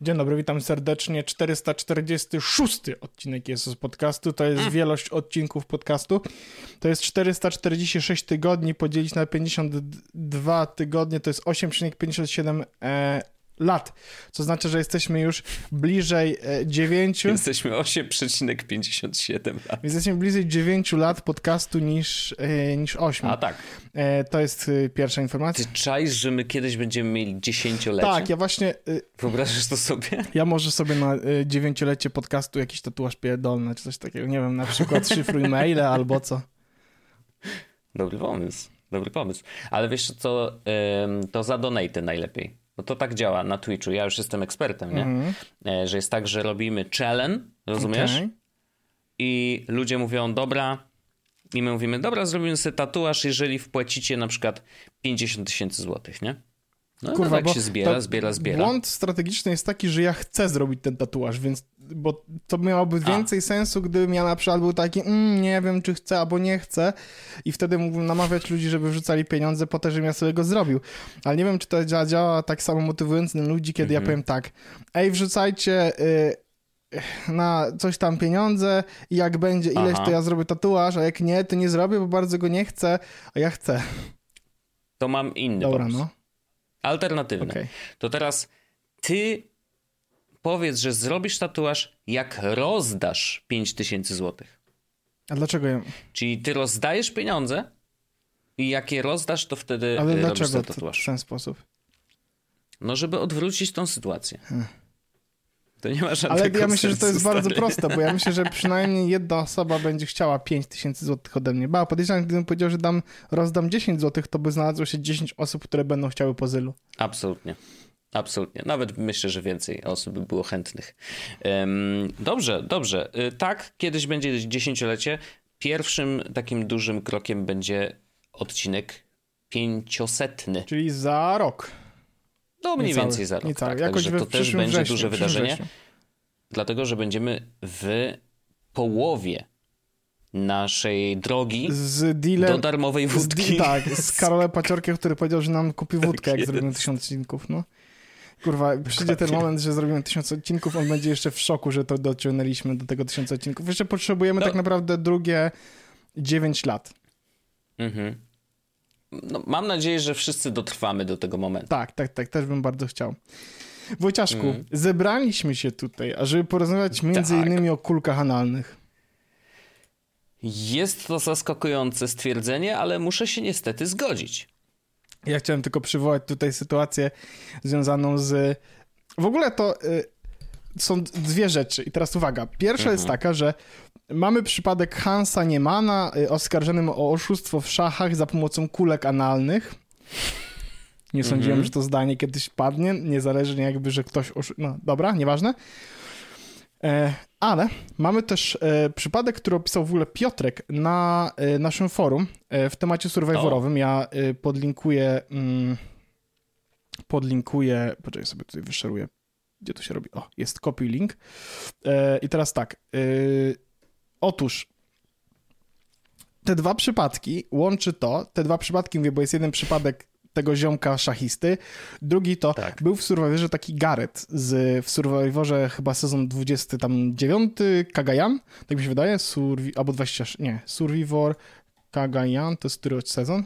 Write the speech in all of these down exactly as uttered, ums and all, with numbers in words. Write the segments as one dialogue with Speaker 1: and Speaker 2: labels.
Speaker 1: Dzień dobry, witam serdecznie. czterysta czterdziesty szósty odcinek jest z podcastu. To jest wielość odcinków podcastu. To jest czterysta czterdzieści sześć tygodni, podzielić na pięćdziesiąt dwa tygodnie, to jest osiem przecinek pięćdziesiąt siedem e, lat. Co znaczy, że jesteśmy już bliżej e, dziewięciu.
Speaker 2: Jesteśmy osiem przecinek pięćdziesiąt siedem lat.
Speaker 1: Jesteśmy bliżej dziewięciu lat podcastu niż, e, niż ośmiu.
Speaker 2: A tak.
Speaker 1: E, to jest e, pierwsza informacja.
Speaker 2: Ty czaisz, że my kiedyś będziemy mieli dziesięciolecie?
Speaker 1: Tak, ja właśnie... E,
Speaker 2: Wyobrażasz to sobie?
Speaker 1: Ja może sobie na y, dziewięciolecie podcastu jakiś tatuaż pierdolny, czy coś takiego. Nie wiem, na przykład szyfruj maile albo co. Dobry
Speaker 2: pomysł, dobry pomysł. Ale wiesz co, ym, to za donaty najlepiej. Bo to tak działa na Twitchu. Ja już jestem ekspertem, nie? Mm. E, że jest tak, że robimy challenge, rozumiesz? Okay. I ludzie mówią, dobra, i my mówimy, dobra, zrobimy sobie tatuaż, jeżeli wpłacicie na przykład pięćdziesiąt tysięcy złotych, nie? No, Kurwa, no tak się zbiera, zbiera, zbiera.
Speaker 1: Błąd strategiczny jest taki, że ja chcę zrobić ten tatuaż, więc bo to miałoby więcej A. sensu, gdybym ja na przykład był taki, mm, nie wiem, czy chcę, albo nie chcę i wtedy mógłbym namawiać ludzi, żeby wrzucali pieniądze po to, żebym ja sobie go zrobił. Ale nie wiem, czy to działa, działa tak samo motywując na ludzi, kiedy mhm. ja powiem tak, ej, wrzucajcie y, na coś tam pieniądze i jak będzie ileś, Aha. to ja zrobię tatuaż, a jak nie, to nie zrobię, bo bardzo go nie chcę, a ja chcę.
Speaker 2: To mam inny
Speaker 1: Dobra,
Speaker 2: pomysł.
Speaker 1: no.
Speaker 2: Alternatywne.
Speaker 1: Okay.
Speaker 2: To teraz ty powiedz, że zrobisz tatuaż, jak rozdasz pięć tysięcy złotych.
Speaker 1: A dlaczego ja...
Speaker 2: Czyli ty rozdajesz pieniądze i jak je rozdasz, to wtedy
Speaker 1: Ale
Speaker 2: robisz
Speaker 1: dlaczego
Speaker 2: ten tatuaż.
Speaker 1: w ten sposób?
Speaker 2: No, żeby odwrócić tą sytuację. Hmm. To nie ma żadnego
Speaker 1: Ale ja myślę, że to jest
Speaker 2: stary.
Speaker 1: bardzo proste, bo ja myślę, że przynajmniej jedna osoba będzie chciała pięć tysięcy złotych ode mnie. Ba, podejrzewam, gdybym powiedział, że dam, rozdam dziesięć złotych, to by znalazło się dziesięć osób, które będą chciały pozylu.
Speaker 2: Absolutnie. Absolutnie. Nawet myślę, że więcej osób by było chętnych. Um, dobrze, dobrze. Tak, kiedyś będzie dziesięciolecie. Pierwszym takim dużym krokiem będzie odcinek pięciosetny.
Speaker 1: Czyli za rok.
Speaker 2: No mniej Niecały. więcej za rok. Tak. Także to też będzie wrześniu, duże wydarzenie. Wrześniu. Dlatego, że będziemy w połowie naszej drogi
Speaker 1: z dealem,
Speaker 2: do darmowej wódki.
Speaker 1: Z, tak, z Karolem Paciorkiem, który powiedział, że nam kupi wódkę, jak zrobimy tysiąc odcinków. No. Kurwa, przyjdzie ten moment, że zrobimy tysiąc odcinków, on będzie jeszcze w szoku, że to dociągnęliśmy do tego tysiąca odcinków. Jeszcze potrzebujemy no. tak naprawdę drugie dziewięć lat. Mhm.
Speaker 2: No, mam nadzieję, że wszyscy dotrwamy do tego momentu.
Speaker 1: Tak, tak, tak, też bym bardzo chciał. Wojciaszku, mm. zebraliśmy się tutaj, ażeby porozmawiać między tak. innymi o kulkach analnych.
Speaker 2: Jest to zaskakujące stwierdzenie, ale muszę się niestety zgodzić.
Speaker 1: Ja chciałem tylko przywołać tutaj sytuację związaną z... W ogóle to y, są dwie rzeczy i teraz uwaga. Pierwsza mhm. jest taka, że mamy przypadek Hansa Niemana y, oskarżonym o oszustwo w szachach za pomocą kulek analnych. Nie sądziłem, mm-hmm. że to zdanie kiedyś padnie, niezależnie jakby, że ktoś... Oszu... No dobra, nieważne. E, ale mamy też e, przypadek, który opisał w ogóle Piotrek na e, naszym forum e, w temacie survivorowym. Ja e, podlinkuję... Mm, podlinkuję... Poczekaj, sobie tutaj wyszeruję. Gdzie to się robi? O, jest copy link. E, I teraz tak. E, otóż te dwa przypadki łączy to, te dwa przypadki mówię, bo jest jeden przypadek tego ziomka szachisty. Drugi to tak. był w Survivorze taki Gareth z, w Survivorze chyba sezon dwudziesty dziewiąty Kagayan, tak mi się wydaje, Survi, albo dwadzieścia, nie, Survivor Kagayan, to jest który sezon?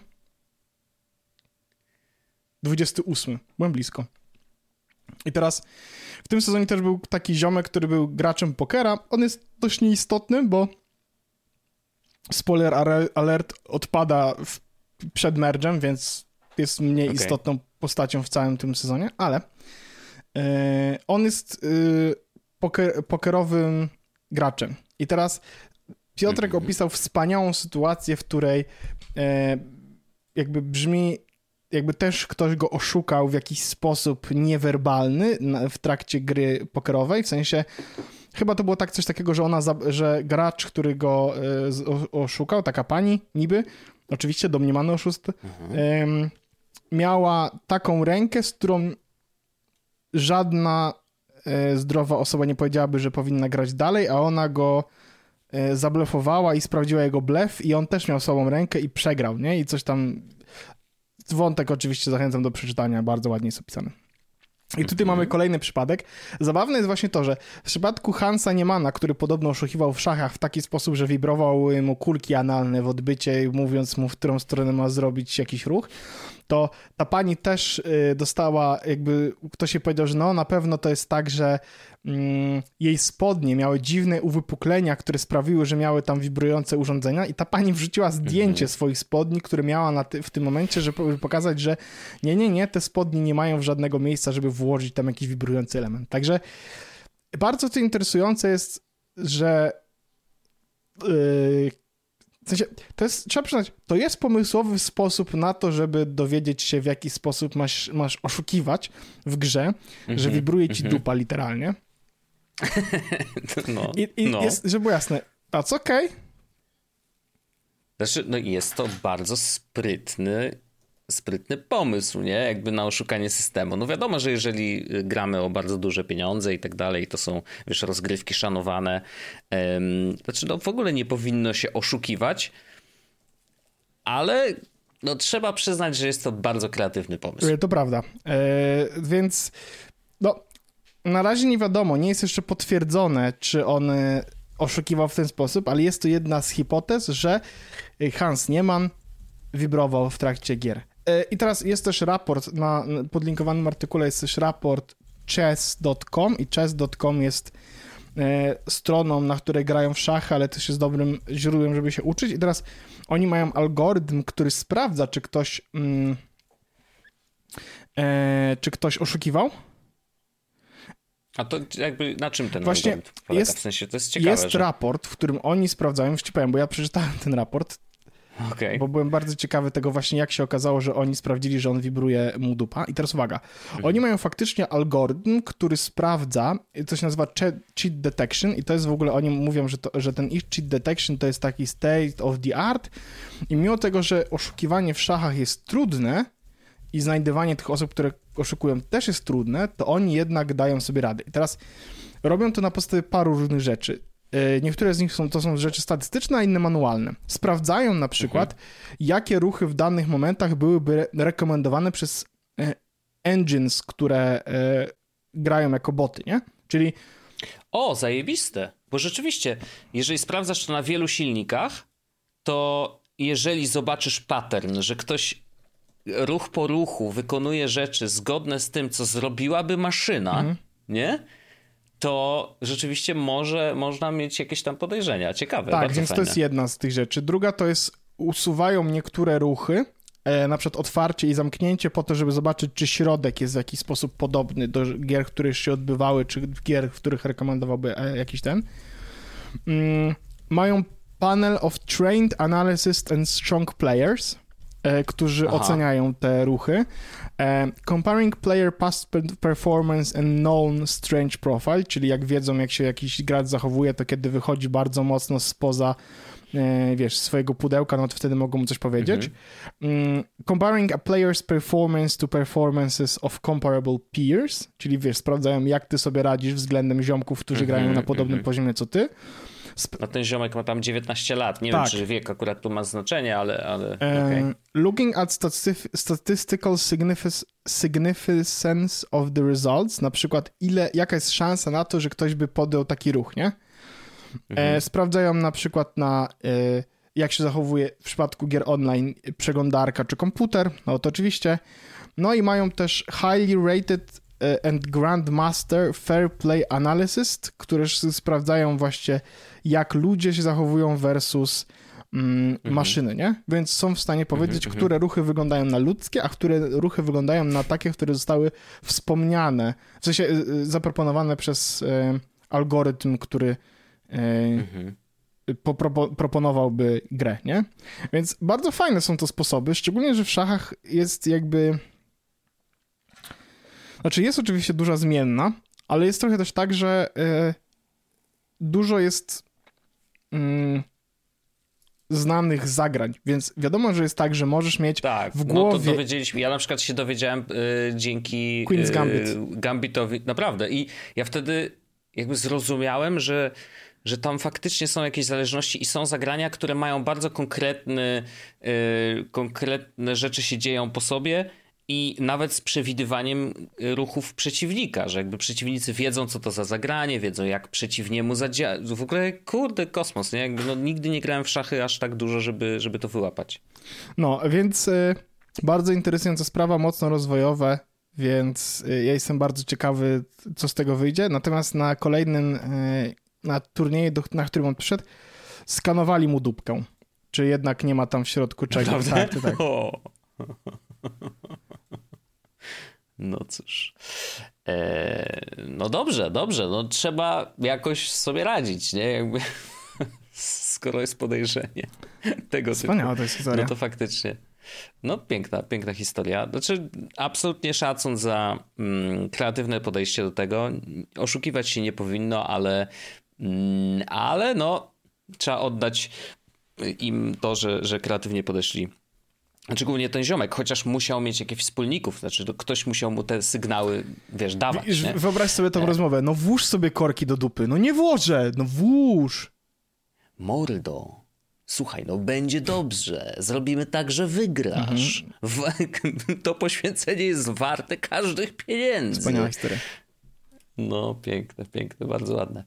Speaker 1: dwudziesty ósmy, byłem blisko. I teraz w tym sezonie też był taki ziomek, który był graczem pokera. On jest dość nieistotny, bo spoiler alert odpada w, przed mergem, więc jest mniej okay. istotną postacią w całym tym sezonie, ale yy, on jest yy, poker, pokerowym graczem. I teraz Piotrek mm-hmm. opisał wspaniałą sytuację, w której yy, jakby brzmi, jakby też ktoś go oszukał w jakiś sposób niewerbalny na, w trakcie gry pokerowej, w sensie chyba to było tak coś takiego, że ona, że gracz, który go yy, oszukał, taka pani niby, oczywiście domniemany oszust, mhm. y, miała taką rękę, z którą żadna y, zdrowa osoba nie powiedziałaby, że powinna grać dalej, a ona go y, zablefowała i sprawdziła jego blef i on też miał słabą rękę i przegrał, nie? I coś tam... Wątek oczywiście zachęcam do przeczytania, bardzo ładnie jest opisany. I tutaj mamy kolejny przypadek. Zabawne jest właśnie to, że w przypadku Hansa Niemana, który podobno oszukiwał w szachach w taki sposób, że wibrował mu kulki analne w odbycie, mówiąc mu, w którą stronę ma zrobić jakiś ruch, to ta pani też y, dostała, jakby ktoś jej powiedział, że no na pewno to jest tak, że mm, jej spodnie miały dziwne uwypuklenia, które sprawiły, że miały tam wibrujące urządzenia i ta pani wrzuciła zdjęcie mhm. swoich spodni, które miała na ty- w tym momencie, żeby pokazać, że nie, nie, nie, te spodnie nie mają żadnego miejsca, żeby włożyć tam jakiś wibrujący element. Także bardzo to interesujące jest, że yy, w sensie, to jest, trzeba przyznać, to jest pomysłowy sposób na to, żeby dowiedzieć się, w jaki sposób masz, masz oszukiwać w grze, mm-hmm, że wibruje ci mm-hmm. dupa literalnie.
Speaker 2: No,
Speaker 1: I, i
Speaker 2: no.
Speaker 1: jest, żeby było jasne, that's okej. Okay.
Speaker 2: Znaczy, no jest to bardzo sprytny, sprytny pomysł, nie? Jakby na oszukanie systemu. No wiadomo, że jeżeli gramy o bardzo duże pieniądze i tak dalej, to są, wiesz, rozgrywki szanowane. Um, znaczy, no w ogóle nie powinno się oszukiwać, ale no trzeba przyznać, że jest to bardzo kreatywny pomysł.
Speaker 1: To prawda. E, więc no, na razie nie wiadomo, nie jest jeszcze potwierdzone, czy on oszukiwał w ten sposób, ale jest to jedna z hipotez, że Hans Niemann wibrował w trakcie gier. I teraz jest też raport, na podlinkowanym artykule jest też raport chess kropka com i chess kropka com jest e, stroną, na której grają w szachy, ale też jest dobrym źródłem, żeby się uczyć. I teraz oni mają algorytm, który sprawdza, czy ktoś mm, e, czy ktoś oszukiwał.
Speaker 2: A to jakby na czym ten
Speaker 1: Właśnie
Speaker 2: algorytm polega?
Speaker 1: Jest,
Speaker 2: w sensie to jest ciekawe,
Speaker 1: jest
Speaker 2: że...
Speaker 1: raport, w którym oni sprawdzają, już ci powiem, bo ja przeczytałem ten raport,
Speaker 2: okay.
Speaker 1: bo byłem bardzo ciekawy tego właśnie, jak się okazało, że oni sprawdzili, że on wibruje mu dupa. I teraz uwaga, mhm. oni mają faktycznie algorytm, który sprawdza, to się nazywa cheat detection i to jest w ogóle, oni mówią, że, to, że ten ich cheat detection to jest taki state of the art i mimo tego, że oszukiwanie w szachach jest trudne i znajdywanie tych osób, które oszukują też jest trudne, to oni jednak dają sobie radę. I teraz robią to na podstawie paru różnych rzeczy. Niektóre z nich są, to są rzeczy statystyczne, a inne manualne. Sprawdzają na przykład, mhm. jakie ruchy w danych momentach byłyby rekomendowane przez engines, które grają jako boty, nie? Czyli...
Speaker 2: O, zajebiste, bo rzeczywiście, jeżeli sprawdzasz to na wielu silnikach, to jeżeli zobaczysz pattern, że ktoś ruch po ruchu wykonuje rzeczy zgodne z tym, co zrobiłaby maszyna, mhm. nie? To rzeczywiście może można mieć jakieś tam podejrzenia. Ciekawe,
Speaker 1: tak,
Speaker 2: bardzo
Speaker 1: więc
Speaker 2: fajne.
Speaker 1: To jest jedna z tych rzeczy. Druga to jest usuwają niektóre ruchy, e, na przykład otwarcie i zamknięcie po to, żeby zobaczyć, czy środek jest w jakiś sposób podobny do gier, które już się odbywały, czy gier, w których rekomendowałby e, jakiś ten. Mm, mają panel of trained analysis and strong players, e, którzy Aha. oceniają te ruchy. E, comparing player past performance and known strange profile, czyli jak wiedzą, jak się jakiś gracz zachowuje, to kiedy wychodzi bardzo mocno spoza e, wiesz, swojego pudełka, no to wtedy mogą mu coś powiedzieć. Mhm. Mm, comparing a player's performance to performances of comparable peers, czyli wiesz, sprawdzają, jak ty sobie radzisz względem ziomków, którzy mhm, grają na podobnym mhm. poziomie co ty.
Speaker 2: Sp- no ten ziomek ma tam dziewiętnaście lat. Nie
Speaker 1: tak.
Speaker 2: wiem, czy wiek akurat tu ma znaczenie, ale... ale
Speaker 1: um,
Speaker 2: okay.
Speaker 1: Looking at statisty- statistical signific- significance of the results, na przykład ile, jaka jest szansa na to, że ktoś by podjął taki ruch, nie? Mhm. E, sprawdzają na przykład na e, jak się zachowuje w przypadku gier online przeglądarka czy komputer, no to oczywiście. No i mają też highly rated and Grandmaster Fair Play Analysis, które sprawdzają właśnie, jak ludzie się zachowują versus mm, mhm. maszyny, nie? Więc są w stanie powiedzieć, mhm, które ruchy wyglądają na ludzkie, a które ruchy wyglądają na takie, które zostały wspomniane, w sensie y, zaproponowane przez y, algorytm, który y, mhm. po, pro, proponowałby grę, nie? Więc bardzo fajne są to sposoby, szczególnie, że w szachach jest jakby... Znaczy jest oczywiście duża zmienna, ale jest trochę też tak, że y, dużo jest y, znanych zagrań, więc wiadomo, że jest tak, że możesz mieć
Speaker 2: tak,
Speaker 1: w głowie...
Speaker 2: no to dowiedzieliśmy, ja na przykład się dowiedziałem y, dzięki
Speaker 1: Queen's Gambit.
Speaker 2: Y, Gambitowi, naprawdę i ja wtedy jakby zrozumiałem, że że tam faktycznie są jakieś zależności i są zagrania, które mają bardzo konkretny, y, konkretne rzeczy się dzieją po sobie i nawet z przewidywaniem ruchów przeciwnika, że jakby przeciwnicy wiedzą, co to za zagranie, wiedzą, jak przeciwniemu zadziałać. W ogóle, kurde, kosmos, nie? Jakby, no, nigdy nie grałem w szachy aż tak dużo, żeby, żeby to wyłapać.
Speaker 1: No, więc y, bardzo interesująca sprawa, mocno rozwojowe, więc y, ja jestem bardzo ciekawy, co z tego wyjdzie. Natomiast na kolejnym, y, na turnieju, do, na którym on przyszedł, skanowali mu dupkę. Czy jednak nie ma tam w środku czegoś? Tak, tak.
Speaker 2: O. No cóż. Eee, no dobrze, dobrze. No trzeba jakoś sobie radzić, nie? Jakby skoro jest podejrzenie tego typu.
Speaker 1: Wspaniała to jest historia.
Speaker 2: No to faktycznie. No piękna, piękna historia. Znaczy absolutnie szacun za mm, kreatywne podejście do tego. Oszukiwać się nie powinno, ale mm, ale no trzeba oddać im to, że, że kreatywnie podeszli. Znaczy głównie ten ziomek, chociaż musiał mieć jakichś wspólników, znaczy ktoś musiał mu te sygnały, wiesz, dawać.
Speaker 1: Wiesz,
Speaker 2: nie?
Speaker 1: Wyobraź sobie tą
Speaker 2: e...
Speaker 1: rozmowę. No włóż sobie korki do dupy. No nie włożę, no włóż.
Speaker 2: Mordo, słuchaj, no będzie dobrze. Zrobimy tak, że wygrasz. Mhm. To poświęcenie jest warte każdych pieniędzy.
Speaker 1: Wspaniała historia.
Speaker 2: No, piękne, piękne, bardzo ładne.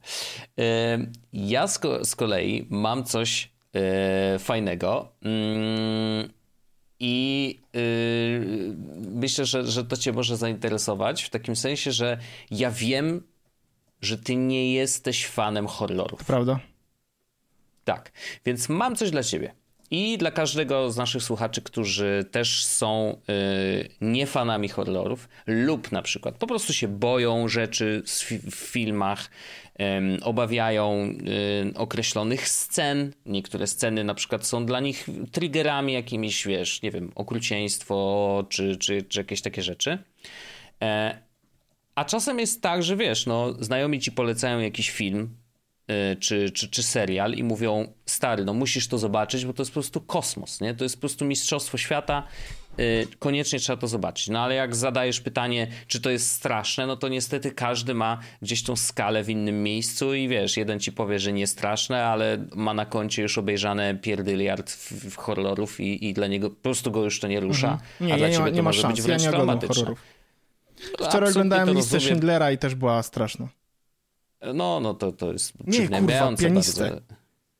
Speaker 2: Ja z, ko- z kolei mam coś e, fajnego. Mm, I yy, myślę, że, że to cię może zainteresować w takim sensie, że ja wiem, że ty nie jesteś fanem horrorów.
Speaker 1: To prawda.
Speaker 2: Tak, więc mam coś dla ciebie. I dla każdego z naszych słuchaczy, którzy też są yy, nie fanami horrorów lub na przykład po prostu się boją rzeczy z fi- w filmach, yy, obawiają yy, określonych scen. Niektóre sceny na przykład są dla nich triggerami jakimiś, wiesz, nie wiem, okrucieństwo czy, czy, czy jakieś takie rzeczy. Yy, a czasem jest tak, że wiesz, no, znajomi ci polecają jakiś film, Czy, czy, czy serial i mówią, stary, no musisz to zobaczyć, bo to jest po prostu kosmos, nie? To jest po prostu mistrzostwo świata, yy, koniecznie trzeba to zobaczyć. No ale jak zadajesz pytanie, czy to jest straszne, no to niestety każdy ma gdzieś tą skalę w innym miejscu i wiesz, jeden ci powie, że nie straszne, ale ma na koncie już obejrzane pierdyliard w, w horrorów i, i dla niego po prostu go już to nie rusza,
Speaker 1: mhm. nie,
Speaker 2: a dla
Speaker 1: ja
Speaker 2: ciebie
Speaker 1: nie ma,
Speaker 2: to
Speaker 1: nie
Speaker 2: może
Speaker 1: szans.
Speaker 2: być wręcz
Speaker 1: ja nie
Speaker 2: traumatyczne.
Speaker 1: Wczoraj oglądałem listę
Speaker 2: rozumiem.
Speaker 1: Schindlera i też była straszna.
Speaker 2: No, no to, to jest
Speaker 1: Nie, kurwa, pianistę. Bardzo.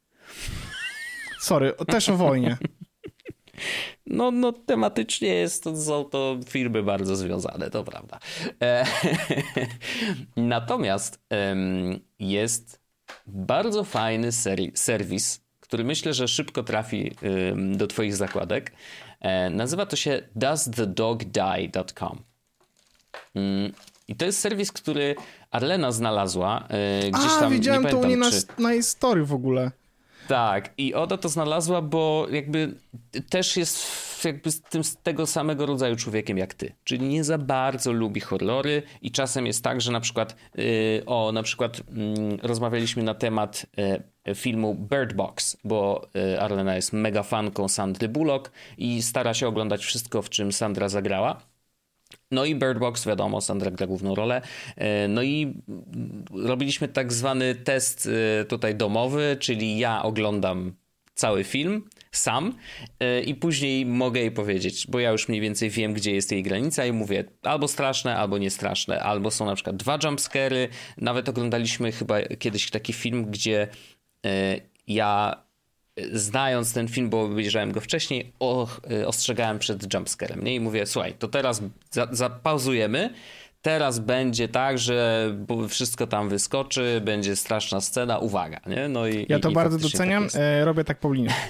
Speaker 1: Sorry, też o wojnie.
Speaker 2: No, no tematycznie jest to, są to filmy bardzo związane, to prawda. E, Natomiast em, jest bardzo fajny seri- serwis, który myślę, że szybko trafi em, do twoich zakładek. E, nazywa to się does the dog die dot com. Mm, I to jest serwis, który Arlena znalazła e, gdzieś
Speaker 1: A,
Speaker 2: tam.
Speaker 1: widziałem
Speaker 2: nie
Speaker 1: to u niej
Speaker 2: pamiętam,
Speaker 1: na, na jej story w ogóle.
Speaker 2: Tak, i Oda to znalazła, bo jakby też jest jakby z, tym, z tego samego rodzaju człowiekiem jak ty. Czyli nie za bardzo lubi horrory i czasem jest tak, że na przykład yy, o, na przykład yy, rozmawialiśmy na temat yy, filmu Bird Box, bo yy, Arlena jest mega fanką Sandry Bullock i stara się oglądać wszystko, w czym Sandra zagrała. No i Bird Box, wiadomo, Sandra gra główną rolę. No i robiliśmy tak zwany test tutaj domowy, czyli ja oglądam cały film sam i później mogę jej powiedzieć, bo ja już mniej więcej wiem, gdzie jest jej granica i mówię albo straszne, albo niestraszne, albo są na przykład dwa jumpscary. Nawet oglądaliśmy chyba kiedyś taki film, gdzie ja znając ten film, bo obejrzałem go wcześniej, o, ostrzegałem przed jumpscarem, nie? I mówię, słuchaj, to teraz za, zapauzujemy, teraz będzie tak, że wszystko tam wyskoczy, będzie straszna scena, uwaga, nie? No i,
Speaker 1: ja to
Speaker 2: i,
Speaker 1: bardzo
Speaker 2: i
Speaker 1: doceniam,
Speaker 2: tak
Speaker 1: e, robię tak po linie.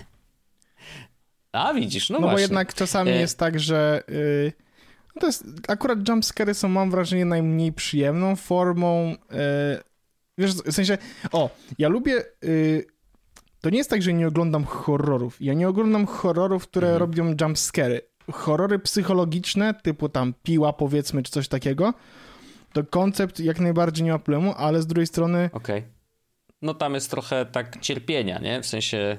Speaker 2: A widzisz, no,
Speaker 1: no
Speaker 2: właśnie.
Speaker 1: bo jednak czasami e... jest tak, że y, no to jest, akurat jumpscary są, mam wrażenie, najmniej przyjemną formą, y, wiesz, w sensie, o, ja lubię y, to nie jest tak, że nie oglądam horrorów. Ja nie oglądam horrorów, które mhm. robią jumpscary. Horrory psychologiczne, typu tam Piła, powiedzmy, czy coś takiego, to koncept jak najbardziej nie ma problemu, ale z drugiej strony...
Speaker 2: Okej. Okay. No tam jest trochę tak cierpienia, nie? W sensie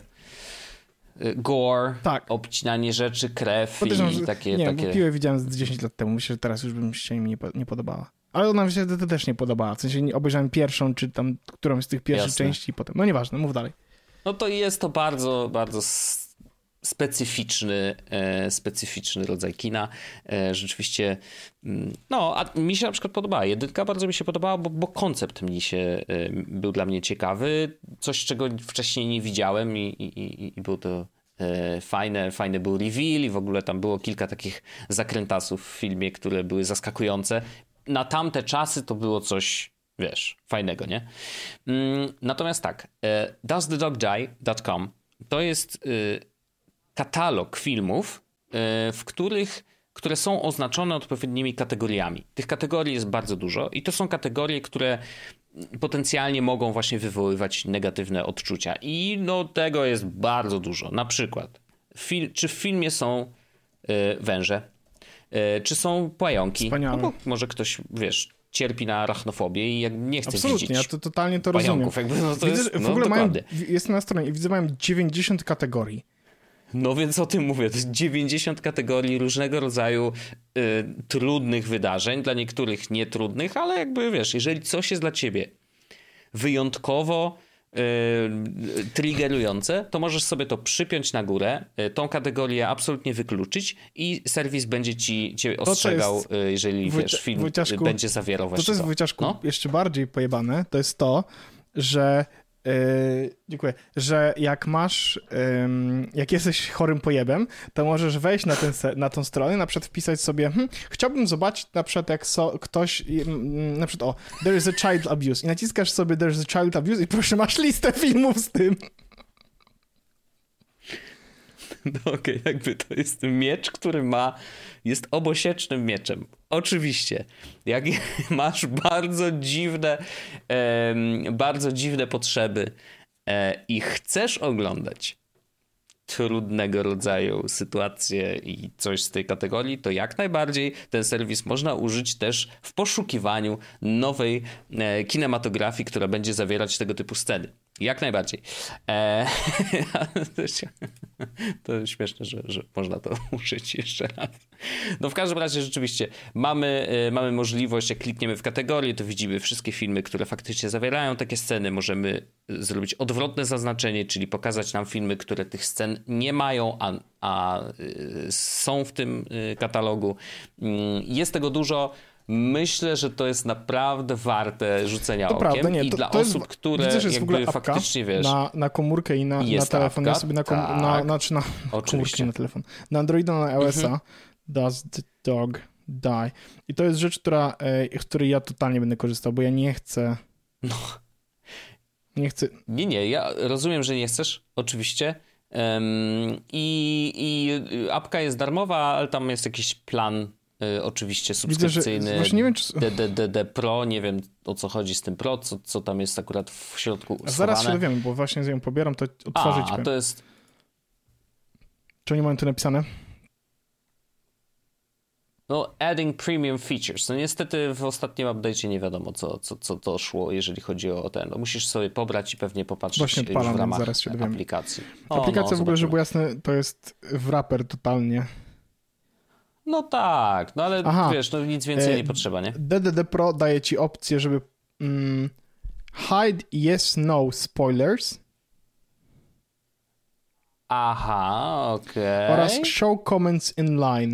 Speaker 2: gore, tak. Obcinanie rzeczy, krew i,
Speaker 1: mam,
Speaker 2: i takie...
Speaker 1: Nie,
Speaker 2: takie...
Speaker 1: bo Piłę widziałem z dziesięć lat temu. Myślę, że teraz już bym się im nie, nie podobała. Ale ona mi się to też nie podobała. W sensie obejrzałem pierwszą, czy tam którąś z tych pierwszych Jasne. części i potem... No nieważne, mów dalej.
Speaker 2: No to jest to bardzo, bardzo specyficzny, e, specyficzny rodzaj kina. E, rzeczywiście, no, a mi się na przykład podobała. Jedynka bardzo mi się podobała, bo, bo koncept mi się, e, był dla mnie ciekawy. Coś, czego wcześniej nie widziałem i, i, i, i był to e, fajne. Fajny był reveal i w ogóle tam było kilka takich zakrętasów w filmie, które były zaskakujące. Na tamte czasy to było coś, wiesz, fajnego, nie? Mm, natomiast tak, e, does the dog die dot com to jest e, katalog filmów, w których, które są oznaczone odpowiednimi kategoriami. Tych kategorii jest bardzo dużo i to są kategorie, które potencjalnie mogą właśnie wywoływać negatywne odczucia. I no tego jest bardzo dużo. Na przykład, fil- czy w filmie są y, węże? Y, czy są pająki?
Speaker 1: Wspaniale.
Speaker 2: No bo może ktoś, wiesz, cierpi na arachnofobię i jak nie chce
Speaker 1: Absolutnie,
Speaker 2: widzieć
Speaker 1: ja to totalnie to
Speaker 2: pająków.
Speaker 1: rozumiem.
Speaker 2: Jakby, no to
Speaker 1: Widzę,
Speaker 2: jest,
Speaker 1: że w
Speaker 2: no,
Speaker 1: ogóle mają,
Speaker 2: dokładnie.
Speaker 1: jestem na stronie i widzę, mają dziewięćdziesiąt kategorii.
Speaker 2: No więc o tym mówię, to jest dziewięćdziesiąt kategorii różnego rodzaju y, trudnych wydarzeń, dla niektórych nietrudnych, ale jakby wiesz, jeżeli coś jest dla ciebie wyjątkowo y, triggerujące, to możesz sobie to przypiąć na górę, y, tą kategorię absolutnie wykluczyć i serwis będzie ci cię ostrzegał, jest, y, jeżeli wiesz, film Wojciaszku, będzie zawierał właśnie
Speaker 1: to. To jest, Wojciaszku, no? jeszcze bardziej pojebane, to jest to, że Yy, dziękuję, że jak masz, yy, jak jesteś chorym pojebem, to możesz wejść na, ten se, na tą stronę, na przykład wpisać sobie, hm, chciałbym zobaczyć na przykład jak so, ktoś, yy, na przykład o, there is a child abuse i naciskasz sobie there is a child abuse i proszę, masz listę filmów z tym.
Speaker 2: No okej, okay, jakby to jest miecz, który ma, jest obosiecznym mieczem. Oczywiście, jak masz bardzo dziwne, e, bardzo dziwne potrzeby e, i chcesz oglądać trudnego rodzaju sytuacje i coś z tej kategorii, to jak najbardziej ten serwis można użyć też w poszukiwaniu nowej e, kinematografii, która będzie zawierać tego typu sceny. Jak najbardziej. E, to śmieszne, że, że można to użyć jeszcze raz. No w każdym razie rzeczywiście mamy, mamy możliwość, jak klikniemy w kategorię, to widzimy wszystkie filmy, które faktycznie zawierają takie sceny. Możemy zrobić odwrotne zaznaczenie, czyli pokazać nam filmy, które tych scen nie mają, a, a są w tym katalogu. Jest tego dużo. Myślę, że to jest naprawdę warte rzucenia
Speaker 1: to
Speaker 2: okiem.
Speaker 1: Prawda, nie,
Speaker 2: i
Speaker 1: to,
Speaker 2: dla
Speaker 1: to
Speaker 2: osób,
Speaker 1: jest,
Speaker 2: które
Speaker 1: widzę, że jest
Speaker 2: jakby
Speaker 1: w ogóle
Speaker 2: faktycznie wiesz.
Speaker 1: Na, na komórkę i na, na telefon.
Speaker 2: Apka,
Speaker 1: Ja sobie na, kom,
Speaker 2: tak.
Speaker 1: na, znaczy na komórkę i na telefon. Na Androida, na iOS-a mhm. Does the dog die? I to jest rzecz, która, e, z której ja totalnie będę korzystał, bo ja nie chcę.
Speaker 2: No.
Speaker 1: Nie chcę.
Speaker 2: Nie, nie, ja rozumiem, że nie chcesz, oczywiście. Um, i, I apka jest darmowa, ale tam jest jakiś plan. Y, oczywiście subskrypcyjny.
Speaker 1: Widzę, że, nie wiem, czy...
Speaker 2: D D D D Pro, nie wiem o co chodzi z tym Pro, co, co tam jest akurat w środku schowane.
Speaker 1: Zaraz się dowiemy, bo właśnie z ją pobieram, to otworzyć.
Speaker 2: A, a to jest...
Speaker 1: Czy oni mają tu napisane?
Speaker 2: No, adding premium features. No niestety w ostatnim update'cie nie wiadomo, co, co, co to szło, jeżeli chodzi o ten. No, musisz sobie pobrać i pewnie popatrzeć
Speaker 1: właśnie odpalam,
Speaker 2: w ramach
Speaker 1: zaraz się dowiemy.
Speaker 2: aplikacji. O,
Speaker 1: Aplikacja
Speaker 2: no,
Speaker 1: w ogóle, żeby było jasne, to jest wrapper totalnie.
Speaker 2: No tak, no ale Aha. wiesz, no nic więcej e, nie potrzeba, nie?
Speaker 1: D D D Pro daje ci opcję, żeby mm, hide yes, no spoilers.
Speaker 2: Aha, okej. Okay.
Speaker 1: Oraz show comments inline.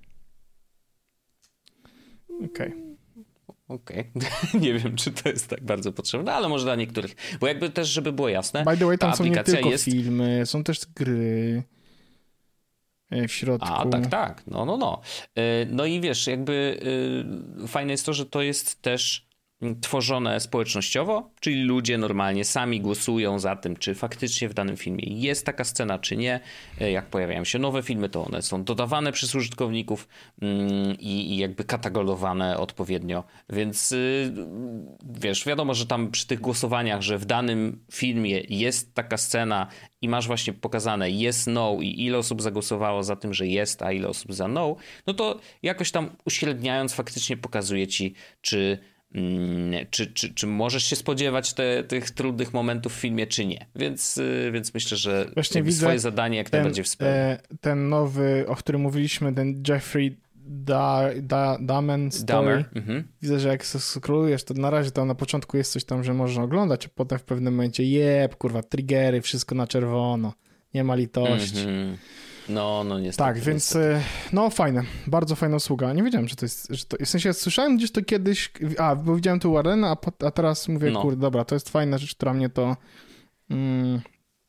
Speaker 1: Okej. Okay.
Speaker 2: Okej. Okay. Nie wiem, czy to jest tak bardzo potrzebne, ale może dla niektórych. Bo jakby też, żeby było jasne,
Speaker 1: by the way, tam są nie tylko
Speaker 2: jest...
Speaker 1: filmy, są też gry w środku.
Speaker 2: A, tak, tak. No, no, no. No i wiesz, jakby fajne jest to, że to jest też tworzone społecznościowo, czyli ludzie normalnie sami głosują za tym, czy faktycznie w danym filmie jest taka scena, czy nie. Jak pojawiają się nowe filmy, to one są dodawane przez użytkowników i, i jakby katalogowane odpowiednio. Więc wiesz, wiadomo, że tam przy tych głosowaniach, że w danym filmie jest taka scena i masz właśnie pokazane yes, no i ile osób zagłosowało za tym, że jest, a ile osób za no, no to jakoś tam uśredniając faktycznie pokazuje ci, czy Czy, czy, czy możesz się spodziewać te, tych trudnych momentów w filmie, czy nie. Więc, więc myślę, że
Speaker 1: Właśnie widzę
Speaker 2: swoje zadanie jak
Speaker 1: ten,
Speaker 2: najbardziej wspomnę.
Speaker 1: Ten nowy, o którym mówiliśmy, ten Jeffrey da, da, Dahmer story. Mhm. Widzę, że jak scrollujesz, to na razie tam na początku jest coś tam, że można oglądać, a potem w pewnym momencie jeb, kurwa, triggery, wszystko na czerwono. nie ma litości.
Speaker 2: Mm-hmm. No, no niestety.
Speaker 1: Tak, więc
Speaker 2: niestety.
Speaker 1: no fajne, bardzo fajna usługa. Nie wiedziałem, że to jest, że to, w sensie słyszałem gdzieś to kiedyś, a, bo widziałem tu Warrena, a, a teraz mówię,
Speaker 2: no.
Speaker 1: kurde, dobra, to jest fajna rzecz, która mnie to... Mm...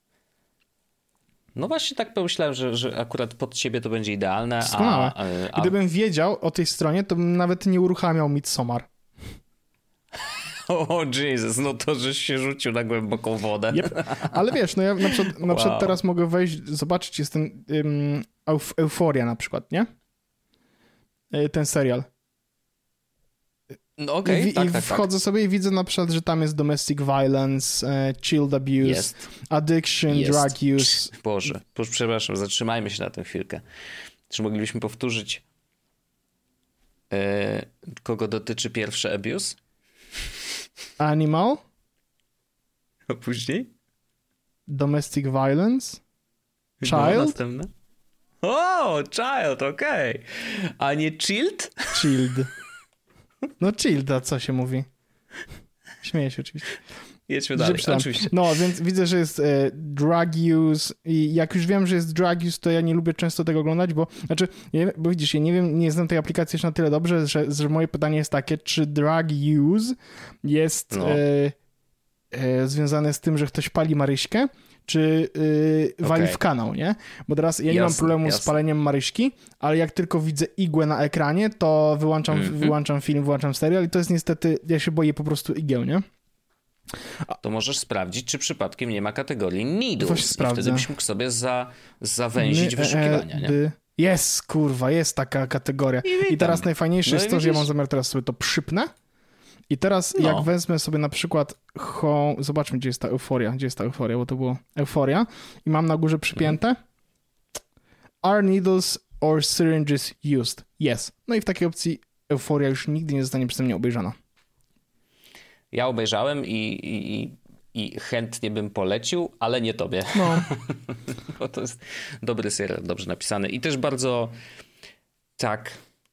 Speaker 2: No właśnie tak pomyślałem, że, że akurat pod ciebie to będzie idealne.
Speaker 1: Doskonałe.
Speaker 2: A, a...
Speaker 1: Gdybym wiedział o tej stronie, to bym nawet nie uruchamiał Midsommar.
Speaker 2: O, Jesus, no to żeś się rzucił na głęboką wodę.
Speaker 1: Yep. Ale wiesz, no ja na przykład, na wow. przykład teraz mogę wejść, zobaczyć, jest ten um, Euf- Euforia na przykład, nie? Ten serial.
Speaker 2: No okej, okay,
Speaker 1: I,
Speaker 2: tak,
Speaker 1: i
Speaker 2: tak,
Speaker 1: wchodzę
Speaker 2: tak.
Speaker 1: sobie i widzę na przykład, że tam jest domestic violence, uh, child abuse,
Speaker 2: jest.
Speaker 1: addiction,
Speaker 2: jest.
Speaker 1: drug use.
Speaker 2: Boże, Boże, przepraszam, zatrzymajmy się na tę chwilkę. Czy moglibyśmy powtórzyć, e, kogo dotyczy pierwszy abuse?
Speaker 1: Animal.
Speaker 2: A później?
Speaker 1: Domestic violence. Child.
Speaker 2: No, następne. O, child, okej. Okay. A nie chilled?
Speaker 1: Chilled. No chilled, a co się mówi? Śmieję się oczywiście.
Speaker 2: Jedźmy dalej, oczywiście.
Speaker 1: No, więc widzę, że jest e, drug use i jak już wiem, że jest drug use, to ja nie lubię często tego oglądać, bo znaczy, nie, bo widzisz, ja nie wiem, nie znam tej aplikacji jeszcze na tyle dobrze, że, że moje pytanie jest takie, czy drug use jest no. e, e, związane z tym, że ktoś pali Maryśkę, czy yy, wali okay. w kanał, nie? Bo teraz ja nie jasne, mam problemu jasne. z paleniem Maryśki, ale jak tylko widzę igłę na ekranie, to wyłączam, mm-hmm. wyłączam film, wyłączam serial i to jest niestety, ja się boję po prostu igieł, nie?
Speaker 2: A to możesz sprawdzić, czy przypadkiem nie ma kategorii needles i wtedy byś mógł sobie za, zawęzić Ny, wyszukiwania, e, nie?
Speaker 1: Jest, kurwa, jest taka kategoria. I, I teraz najfajniejsze no jest to, widzisz? że ja mam zamiar teraz sobie to przypnę. I teraz no. jak wezmę sobie na przykład home, zobaczmy gdzie jest ta euforia, gdzie jest ta euforia, bo to było euforia i mam na górze przypięte mm. are needles or syringes used? Yes. No i w takiej opcji euforia już nigdy nie zostanie przeze mnie obejrzana.
Speaker 2: Ja obejrzałem i, i, i chętnie bym polecił, ale nie tobie.
Speaker 1: No.
Speaker 2: Bo to jest dobry serial, dobrze napisany i też bardzo tak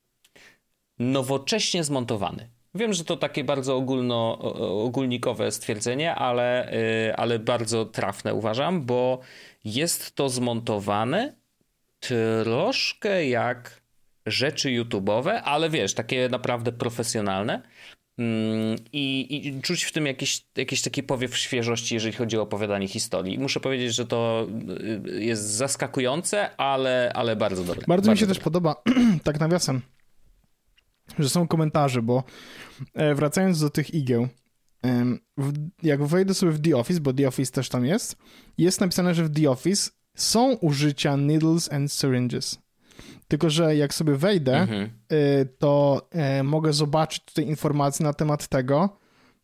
Speaker 2: nowocześnie zmontowany. Wiem, że to takie bardzo ogólno, ogólnikowe stwierdzenie, ale, ale bardzo trafne uważam, bo jest to zmontowane troszkę jak rzeczy YouTube'owe, ale wiesz, takie naprawdę profesjonalne i, i czuć w tym jakiś, jakiś taki powiew świeżości, jeżeli chodzi o opowiadanie historii. Muszę powiedzieć, że to jest zaskakujące, ale, ale bardzo dobre.
Speaker 1: Bardzo, bardzo mi się dobre. też podoba, tak nawiasem, że są komentarze, bo wracając do tych igieł, jak wejdę sobie w The Office, bo The Office też tam jest, jest napisane, że w The Office są użycia needles and syringes. Tylko że jak sobie wejdę, mhm. to mogę zobaczyć tutaj informacje na temat tego,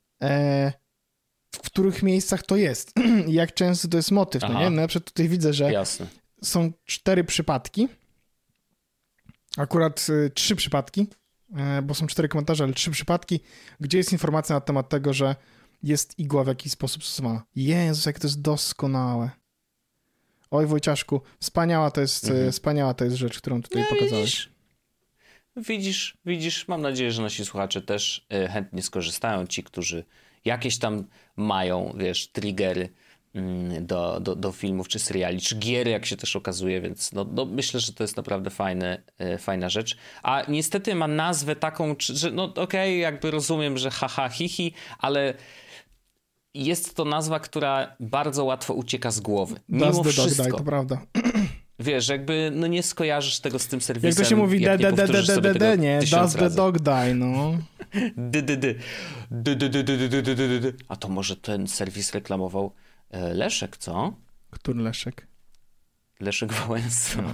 Speaker 1: w których miejscach to jest i jak często to jest motyw. No nie? Na przykład tutaj widzę, że Jasne. są cztery przypadki, akurat trzy przypadki, bo są cztery komentarze, ale trzy przypadki, gdzie jest informacja na temat tego, że jest igła w jakiś sposób stosowana. Jezus, jak to jest doskonałe. Oj, Wojciaszku, wspaniała to jest, mhm. wspaniała to jest rzecz, którą tutaj no, pokazałeś.
Speaker 2: Widzisz, widzisz, widzisz, mam nadzieję, że nasi słuchacze też chętnie skorzystają, ci, którzy jakieś tam mają, wiesz, triggery do, do, do filmów czy seriali, czy giery, jak się też okazuje, więc no, no myślę, że to jest naprawdę fajne, fajna rzecz. A niestety ma nazwę taką, że no okej, okay, jakby rozumiem, że haha, hihi, ale jest to nazwa, która bardzo łatwo ucieka z głowy. Mimo wszystko.
Speaker 1: Dog, to prawda.
Speaker 2: Wiesz, jakby no nie skojarzysz tego z tym serwisem.
Speaker 1: Jak to się mówi, d, d, d, d, d, d, nie, does the dog die, no.
Speaker 2: D, d, d. D, d, d, d, d, d, d, d. A to może ten serwis reklamował Leszek, co?
Speaker 1: Który Leszek?
Speaker 2: Leszek Wałęsa.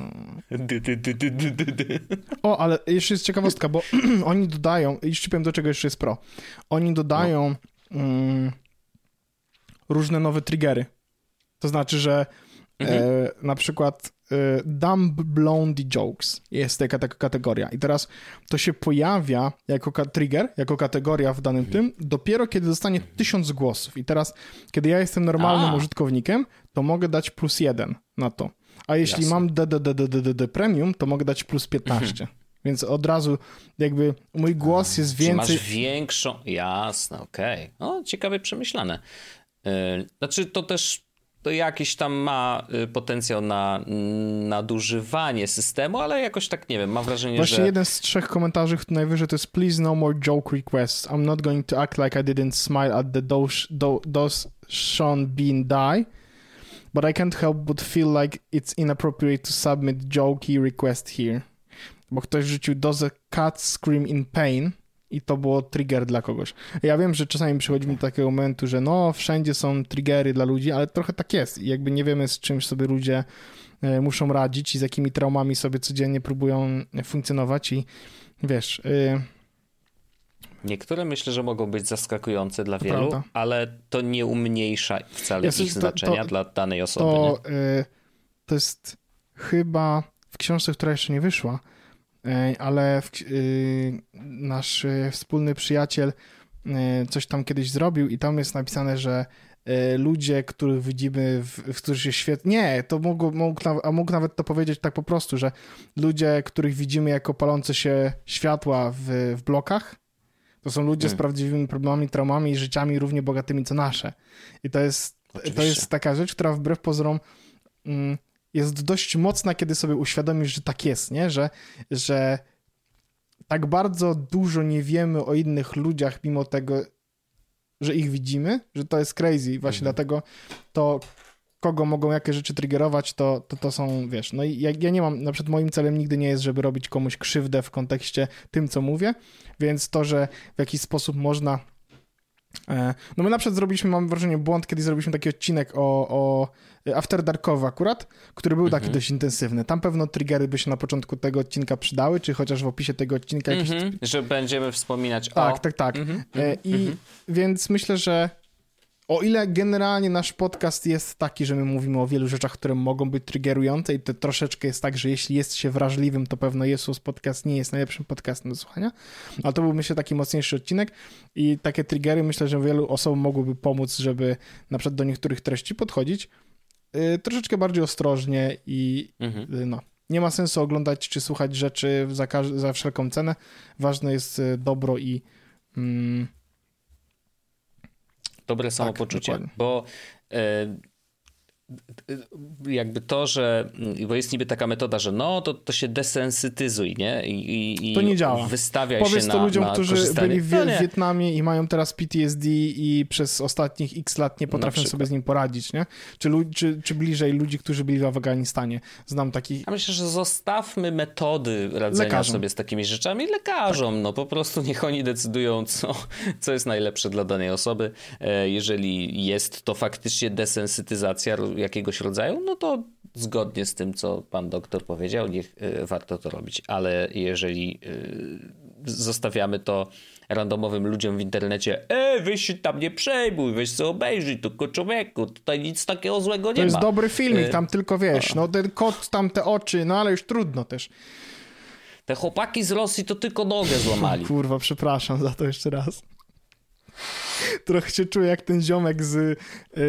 Speaker 1: O, ale jeszcze jest ciekawostka, bo oni dodają, i szczypiam do czego jeszcze jest pro, oni dodają no. mm, różne nowe triggery. To znaczy, że mhm. e, na przykład e, dumb blondie jokes jest taka, taka kategoria. I teraz to się pojawia jako ka- trigger, jako kategoria w danym mhm. tym, dopiero kiedy dostanie tysiąc głosów. I teraz, kiedy ja jestem normalnym A. użytkownikiem, to mogę dać plus jeden na to. A jeśli Jasne. mam D D D D D D Premium, to mogę dać plus piętnaście. Mhm. Więc od razu jakby mój głos jest więcej...
Speaker 2: Czy masz większą... Jasne, okej. Okay. O, ciekawie przemyślane. Yy, znaczy to też to jakiś tam ma potencjał na nadużywanie systemu, ale jakoś tak, nie wiem, mam wrażenie,
Speaker 1: Właśnie
Speaker 2: że...
Speaker 1: Właśnie jeden z trzech komentarzy najwyżej to jest please no more joke requests. I'm not going to act like I didn't smile at the those, those Sean Bean die, but I can't help but feel like it's inappropriate to submit jokey request here. Bo ktoś rzucił does a cat scream in pain i to było trigger dla kogoś. Ja wiem, że czasami przychodzimy do takiego momentu, że no, wszędzie są triggery dla ludzi, ale trochę tak jest i jakby nie wiemy, z czymś sobie ludzie muszą radzić i z jakimi traumami sobie codziennie próbują funkcjonować i wiesz... Y...
Speaker 2: Niektóre myślę, że mogą być zaskakujące dla wielu,
Speaker 1: Prawda.
Speaker 2: ale to nie umniejsza wcale
Speaker 1: ja
Speaker 2: ich
Speaker 1: to,
Speaker 2: znaczenia
Speaker 1: to,
Speaker 2: dla danej osoby.
Speaker 1: To,
Speaker 2: nie?
Speaker 1: y, to jest chyba w książce, która jeszcze nie wyszła, y, ale w, y, nasz y, wspólny przyjaciel y, coś tam kiedyś zrobił i tam jest napisane, że ludzie, których widzimy, w, w których się świetnie... Nie, to mógł, mógł, a mógł nawet to powiedzieć tak po prostu, że ludzie, których widzimy jako palące się światła w, w blokach, to są ludzie hmm. z prawdziwymi problemami, traumami i życiami równie bogatymi co nasze. I to jest, to jest taka rzecz, która wbrew pozorom mm, jest dość mocna, kiedy sobie uświadomisz, że tak jest, nie? Że, że tak bardzo dużo nie wiemy o innych ludziach, mimo tego, że ich widzimy, że to jest crazy. Właśnie mhm. dlatego to, kogo mogą jakie rzeczy triggerować, to, to, to są, wiesz, no i ja, ja nie mam, na przykład moim celem nigdy nie jest, żeby robić komuś krzywdę w kontekście tym, co mówię, więc to, że w jakiś sposób można... E, no my na przykład zrobiliśmy, mam wrażenie, błąd, kiedy zrobiliśmy taki odcinek o, o After Darkowy akurat, który był taki mhm. dość intensywny. Tam pewno triggery by się na początku tego odcinka przydały, czy chociaż w opisie tego odcinka jakieś...
Speaker 2: Mhm. Że będziemy wspominać
Speaker 1: tak,
Speaker 2: o...
Speaker 1: Tak, tak, tak.
Speaker 2: Mhm.
Speaker 1: E, I mhm. więc myślę, że o ile generalnie nasz podcast jest taki, że my mówimy o wielu rzeczach, które mogą być triggerujące i to troszeczkę jest tak, że jeśli jest się wrażliwym, to pewno Jesus Podcast nie jest najlepszym podcastem do słuchania, ale to był, myślę, taki mocniejszy odcinek i takie triggery myślę, że wielu osobom mogłyby pomóc, żeby na przykład do niektórych treści podchodzić yy, troszeczkę bardziej ostrożnie i
Speaker 2: mhm.
Speaker 1: yy, no, nie ma sensu oglądać czy słuchać rzeczy za, każ- za wszelką cenę. Ważne jest yy, dobro i yy,
Speaker 2: dobre samopoczucie, tak, bo e, jakby to, że bo jest niby taka metoda, że no to, to się desensytyzuj, nie? I, i
Speaker 1: to nie działa.
Speaker 2: Wystawiaj
Speaker 1: Powiedz
Speaker 2: się
Speaker 1: to
Speaker 2: na
Speaker 1: ludziom,
Speaker 2: na
Speaker 1: którzy
Speaker 2: korzystanie.
Speaker 1: byli w,
Speaker 2: no
Speaker 1: w Wietnamie i mają teraz P T S D i przez ostatnich x lat nie potrafią sobie z nim poradzić, nie? Czy, czy, czy bliżej ludzi, którzy byli w Afganistanie. Znam takich...
Speaker 2: Ja myślę, że zostawmy metody radzenia lekarzom. sobie z takimi rzeczami lekarzom. Tak. No po prostu niech oni decydują, co, co jest najlepsze dla danej osoby. Jeżeli jest to faktycznie desensytyzacja jakiegoś rodzaju, no to zgodnie z tym, co pan doktor powiedział, niech y, warto to robić. Ale jeżeli y, zostawiamy to randomowym ludziom w internecie, e, weź się tam nie przejmuj, weź sobie obejrzyj, tylko człowieku, tutaj nic takiego złego nie ma.
Speaker 1: To jest dobry filmik, tam tylko wiesz, no ten kot, tam te oczy, no ale już trudno też.
Speaker 2: Te chłopaki z Rosji to tylko nogę złamali.
Speaker 1: Kurwa, przepraszam za to jeszcze raz. Trochę się czuję jak ten ziomek z...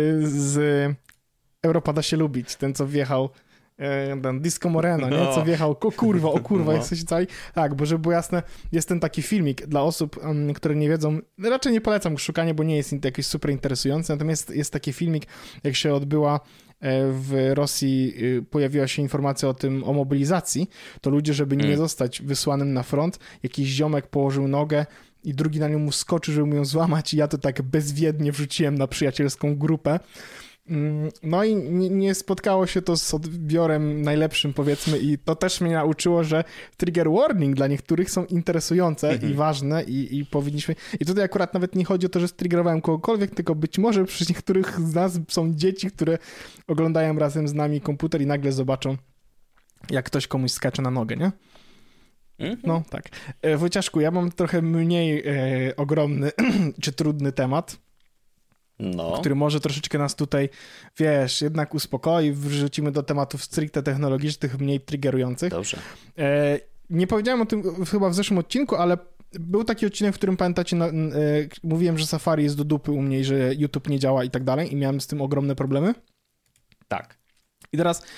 Speaker 1: z Europa da się lubić, ten co wjechał, ten Disco Moreno, nie? Co wjechał, o kurwa, o kurwa, jest coś cali. Tak, bo żeby było jasne, jest ten taki filmik dla osób, um, które nie wiedzą, raczej nie polecam szukania, bo nie jest jakiś super interesujący, natomiast jest taki filmik, jak się odbyła w Rosji, pojawiła się informacja o tym, o mobilizacji, to ludzie, żeby nie zostać wysłanym na front, jakiś ziomek położył nogę i drugi na nią mu skoczył, żeby mu ją złamać i ja to tak bezwiednie wrzuciłem na przyjacielską grupę. No i nie spotkało się to z odbiorem najlepszym, powiedzmy, i to też mnie nauczyło, że trigger warning dla niektórych są interesujące mm-hmm. i ważne i, i powinniśmy... I tutaj akurat nawet nie chodzi o to, że striggerowałem kogokolwiek, tylko być może przy niektórych z nas są dzieci, które oglądają razem z nami komputer i nagle zobaczą, jak ktoś komuś skacze na nogę, nie? Mm-hmm. No, tak. Wojciaszku, ja mam trochę mniej e, ogromny czy trudny temat. No. Który może troszeczkę nas tutaj, wiesz, jednak uspokoi, wrzucimy do tematów stricte technologicznych, mniej triggerujących.
Speaker 2: Dobrze.
Speaker 1: E, nie powiedziałem o tym chyba w zeszłym odcinku, ale był taki odcinek, w którym pamiętacie, na, e, mówiłem, że Safari jest do dupy u mnie, że YouTube nie działa i tak dalej i miałem z tym ogromne problemy.
Speaker 2: Tak.
Speaker 1: I teraz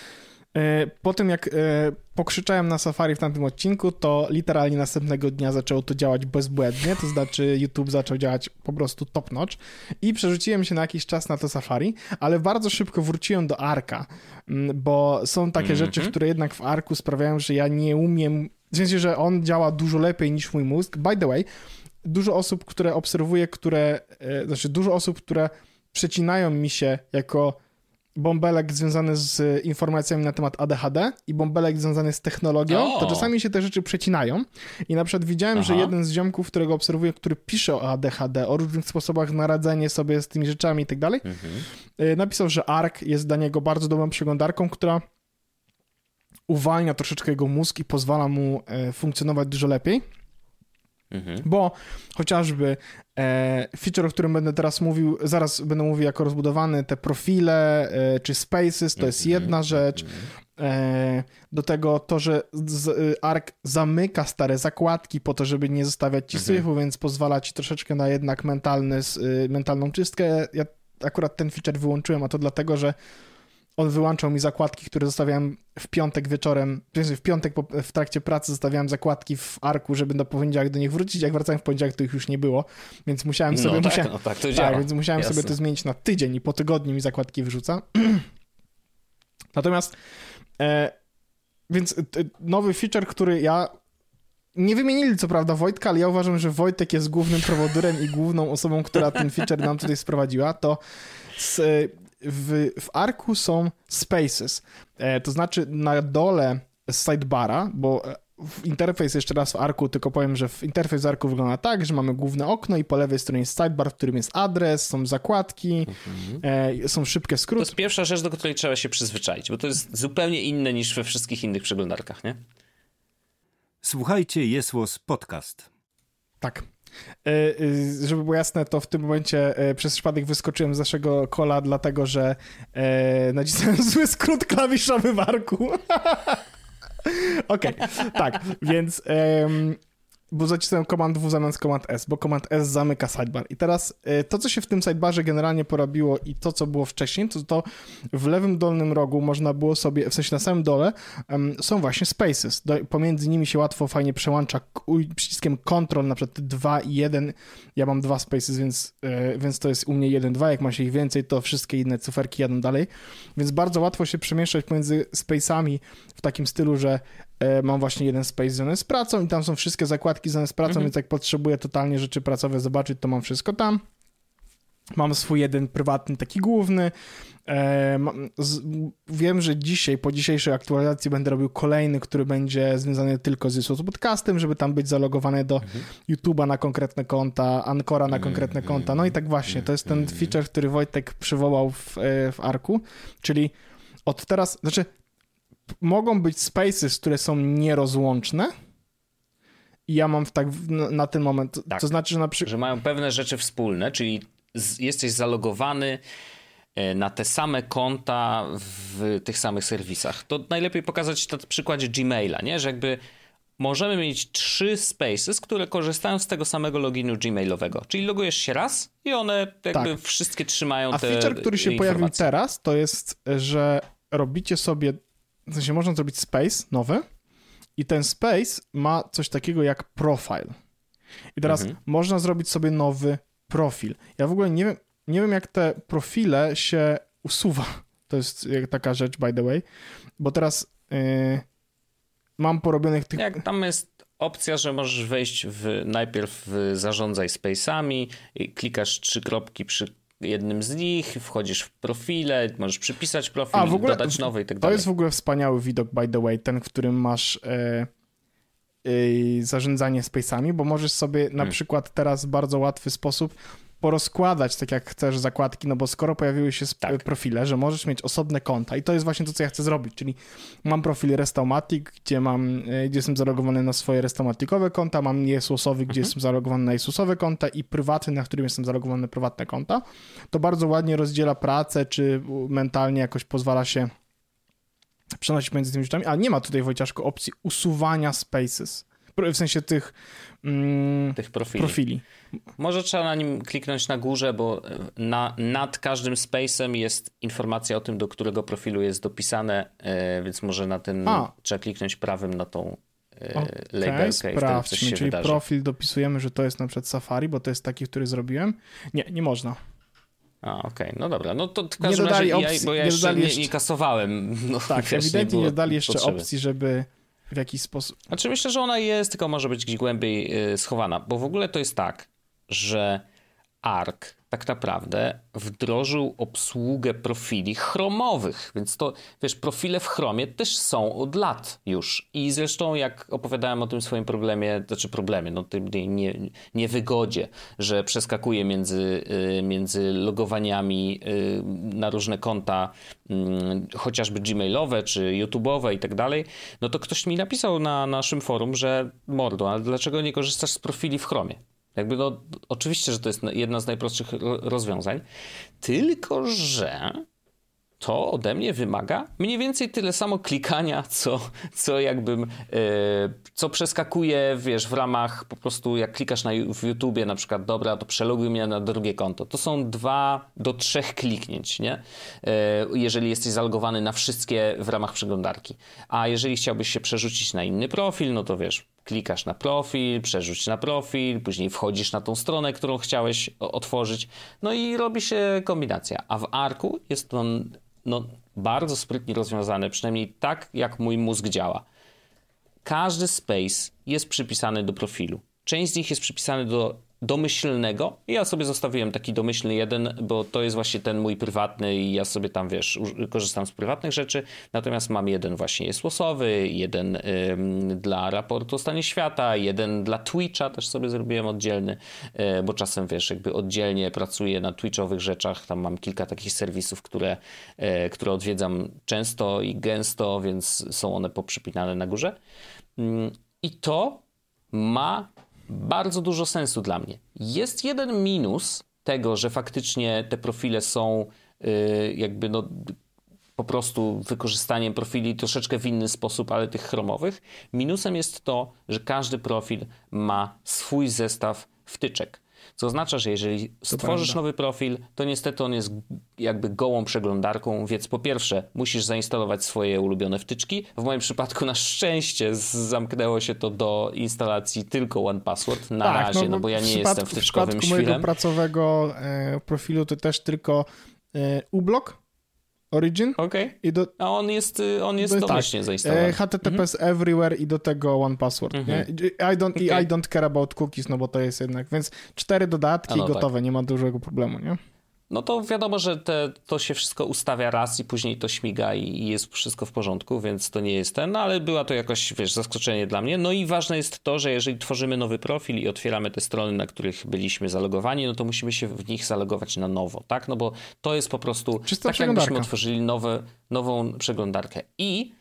Speaker 1: Po tym jak pokrzyczałem na Safari w tamtym odcinku, to literalnie następnego dnia zaczęło to działać bezbłędnie, to znaczy YouTube zaczął działać po prostu top notch i przerzuciłem się na jakiś czas na to Safari, ale bardzo szybko wróciłem do Arka, bo są takie mm-hmm. rzeczy, które jednak w Arku sprawiają, że ja nie umiem, w sensie, że on działa dużo lepiej niż mój mózg. By the way, dużo osób, które obserwuję, które, znaczy dużo osób, które przecinają mi się jako bąbelek związany z informacjami na temat A D H D i bąbelek związany z technologią, o! to czasami się te rzeczy przecinają. I na przykład widziałem, Aha. że jeden z ziomków, którego obserwuję, który pisze o A D H D, o różnych sposobach na radzenie sobie z tymi rzeczami i tak dalej, napisał, że Ark jest dla niego bardzo dobrą przeglądarką, która uwalnia troszeczkę jego mózg i pozwala mu funkcjonować dużo lepiej. Mhm. Bo chociażby e, feature, o którym będę teraz mówił, zaraz będę mówił jako rozbudowany, te profile e, czy spaces, to jest jedna rzecz. E, do tego to, że z, Ark zamyka stare zakładki po to, żeby nie zostawiać ci mhm. syfu, więc pozwala ci troszeczkę na jednak mentalny, mentalną czystkę. Ja akurat ten feature wyłączyłem, a to dlatego, że on wyłączał mi zakładki, które zostawiałem w piątek wieczorem, w piątek w trakcie pracy zostawiałem zakładki w Arku, żeby do poniedziałek do nich wrócić. Jak wracałem w poniedziałek, to ich już nie było, więc musiałem sobie...
Speaker 2: No tak,
Speaker 1: musiałem,
Speaker 2: no tak, to
Speaker 1: tak,
Speaker 2: działa.
Speaker 1: więc musiałem Jasne. sobie to zmienić na tydzień i po tygodniu mi zakładki wyrzuca. Natomiast e, więc e, nowy feature, który ja... Nie wymienili co prawda Wojtka, ale ja uważam, że Wojtek jest głównym prowodyrem i główną osobą, która ten feature nam tutaj sprowadziła, to z, w, w Arku są spaces, e, to znaczy na dole sidebara, bo interfejs jeszcze raz w Arku, tylko powiem, że w interfejs w Arku wygląda tak, że mamy główne okno i po lewej stronie jest sidebar, w którym jest adres, są zakładki, mhm. e, są szybkie skróty.
Speaker 2: To jest pierwsza rzecz, do której trzeba się przyzwyczaić, bo to jest zupełnie inne niż we wszystkich innych przeglądarkach, nie?
Speaker 3: Słuchajcie, Jesłos Podcast.
Speaker 1: Tak. Żeby było jasne, to w tym momencie przez przypadek wyskoczyłem z naszego kola, dlatego że nacisnąłem zły skrót klawiszowy w Arku. Okej, okay, tak, więc um, bo zacisnąłem Command W zamiast Command S, bo Command S zamyka sidebar. I teraz y, to, co się w tym sidebarze generalnie porobiło i to, co było wcześniej, to to w lewym dolnym rogu można było sobie, w sensie na samym dole um, są właśnie spaces. Do, pomiędzy nimi się łatwo, fajnie przełącza k- przyciskiem Ctrl, na przykład dwa i jeden. Ja mam dwa spaces, więc, y, więc to jest u mnie jeden, dwa. Jak ma się ich więcej, to wszystkie inne cyferki jadą dalej. Więc bardzo łatwo się przemieszczać pomiędzy spacami w takim stylu, że mam właśnie jeden space związany z pracą i tam są wszystkie zakładki związane z pracą, mhm. więc jak potrzebuję totalnie rzeczy pracowe zobaczyć, to mam wszystko tam. Mam swój jeden prywatny, taki główny. E, mam, z, wiem, że dzisiaj, po dzisiejszej aktualizacji będę robił kolejny, który będzie związany tylko z Jesłos Podcastem, żeby tam być zalogowany do mhm. YouTube'a na konkretne konta, Ancora na konkretne mhm. konta. No i tak właśnie, to jest ten feature, który Wojtek przywołał w, w Arku, czyli od teraz, znaczy mogą być spaces, które są nierozłączne i ja mam w tak na, na ten moment, tak, to znaczy, że na przykład...
Speaker 2: Że mają pewne rzeczy wspólne, czyli z, jesteś zalogowany na te same konta w tych samych serwisach. To najlepiej pokazać na przykładzie Gmaila, nie? Że jakby możemy mieć trzy spaces, które korzystają z tego samego loginu gmailowego. Czyli logujesz się raz i one jakby tak. wszystkie trzymają
Speaker 1: A
Speaker 2: te
Speaker 1: feature, który się
Speaker 2: informacje.
Speaker 1: pojawił teraz, to jest, że robicie sobie, w sensie można zrobić space nowy i ten space ma coś takiego jak profile. I teraz mhm. można zrobić sobie nowy profil. Ja w ogóle nie wiem, nie wiem jak te profile się usuwa. To jest taka rzecz, by the way, bo teraz yy, mam porobionych tych...
Speaker 2: Jak tam jest opcja, że możesz wejść w, najpierw w zarządzaj space'ami i klikasz trzy kropki przy jednym z nich, wchodzisz w profile, możesz przypisać profil, A, w ogóle, dodać nowy i tak dalej.
Speaker 1: To jest w ogóle wspaniały widok, by the way, ten, w którym masz e, e, zarządzanie space'ami, bo możesz sobie na hmm. przykład teraz w bardzo łatwy sposób porozkładać, tak jak chcesz, zakładki, no bo skoro pojawiły się tak. profile, że możesz mieć osobne konta i to jest właśnie to, co ja chcę zrobić, czyli mam profil Restaumatic, gdzie mam, gdzie jestem zalogowany na swoje Restaumaticowe konta, mam Jesłosowy, gdzie mhm. jestem zalogowany na Jesłosowe konta i prywatny, na którym jestem zalogowany na prywatne konta. To bardzo ładnie rozdziela pracę, czy mentalnie jakoś pozwala się przenosić między tymi rzeczami, ale nie ma tutaj, Wojciaszku, opcji usuwania spaces. W sensie tych, mm,
Speaker 2: tych profili.
Speaker 1: profili.
Speaker 2: Może trzeba na nim kliknąć na górze, bo na, nad każdym space'em jest informacja o tym, do którego profilu jest dopisane, yy, więc może na ten A. trzeba kliknąć prawym na tą yy, okay, labelkę i wtedy coś się
Speaker 1: czyli
Speaker 2: wydarzy.
Speaker 1: profil dopisujemy, że to jest na przykład Safari, bo to jest taki, który zrobiłem. Nie, nie można.
Speaker 2: A, okej, okay. No dobra, no to w każdym razie, opcji, ja, bo ja nie jeszcze, nie, nie kasowałem. No,
Speaker 1: tak, wiesz, ewidentnie nie, nie dali jeszcze
Speaker 2: potrzeby.
Speaker 1: opcji, żeby w jakiś sposób...
Speaker 2: Znaczy myślę, że ona jest, tylko może być gdzieś głębiej yy, schowana, bo w ogóle to jest tak, że Arc tak naprawdę wdrożył obsługę profili chromowych, więc to, wiesz, profile w Chromie też są od lat już i zresztą jak opowiadałem o tym swoim problemie, znaczy problemie, no tym nie, niewygodzie, że przeskakuję między, między logowaniami na różne konta, chociażby gmailowe czy YouTube'owe i tak dalej, no to ktoś mi napisał na naszym forum, że mordo, ale dlaczego nie korzystasz z profili w Chromie? Jakby no, oczywiście, że to jest jedna z najprostszych rozwiązań, tylko że to ode mnie wymaga mniej więcej tyle samo klikania, co, co jakbym, yy, co przeskakuje, wiesz, w ramach po prostu jak klikasz na, w YouTubie na przykład, dobra, to przeloguj mnie na drugie konto. To są dwa do trzech kliknięć, nie? Yy, jeżeli jesteś zalogowany na wszystkie w ramach przeglądarki. A jeżeli chciałbyś się przerzucić na inny profil, no to wiesz, klikasz na profil, przerzuć na profil, później wchodzisz na tą stronę, którą chciałeś otworzyć, no i robi się kombinacja. A w Arcu jest to no, bardzo sprytnie rozwiązane, przynajmniej tak, jak mój mózg działa. Każdy space jest przypisany do profilu. Część z nich jest przypisany do domyślnego. Ja sobie zostawiłem taki domyślny jeden, bo to jest właśnie ten mój prywatny i ja sobie tam, wiesz, korzystam z prywatnych rzeczy. Natomiast mam jeden właśnie jest losowy, jeden ym, dla raportu o stanie świata, jeden dla Twitcha też sobie zrobiłem oddzielny, yy, bo czasem, wiesz, jakby oddzielnie pracuję na Twitchowych rzeczach. Tam mam kilka takich serwisów, które, yy, które odwiedzam często i gęsto, więc są one poprzypinane na górze. Yy, I to ma bardzo dużo sensu dla mnie. Jest jeden minus tego, że faktycznie te profile są yy, jakby no po prostu wykorzystaniem profili troszeczkę w inny sposób, ale tych chromowych. Minusem jest to, że każdy profil ma swój zestaw wtyczek. Co oznacza, że jeżeli stworzysz nowy profil, to niestety on jest jakby gołą przeglądarką, więc po pierwsze musisz zainstalować swoje ulubione wtyczki. W moim przypadku na szczęście zamknęło się to do instalacji tylko one password na tak, razie, no, no bo ja nie jestem wtyczkowym świrem. W przypadku mojego
Speaker 1: pracowego e, profilu to też tylko e, uBlock, Origin.
Speaker 2: Okej. Okay. A on jest, on jest domyślnie tak, zainstalowany.
Speaker 1: H T T P S mhm. Everywhere i do tego one password. Mhm. Nie? I, don't, okay. I don't care about cookies, no bo to jest jednak, więc cztery dodatki no gotowe, tak. Nie ma dużego problemu, nie?
Speaker 2: No to wiadomo, że te, to się wszystko ustawia raz i później to śmiga i jest wszystko w porządku, więc to nie jest ten, no ale była to jakoś, wiesz, zaskoczenie dla mnie. No i ważne jest to, że jeżeli tworzymy nowy profil i otwieramy te strony, na których byliśmy zalogowani, no to musimy się w nich zalogować na nowo, tak? No bo to jest po prostu
Speaker 1: czysta
Speaker 2: tak, jakbyśmy otworzyli nowe, nową przeglądarkę. I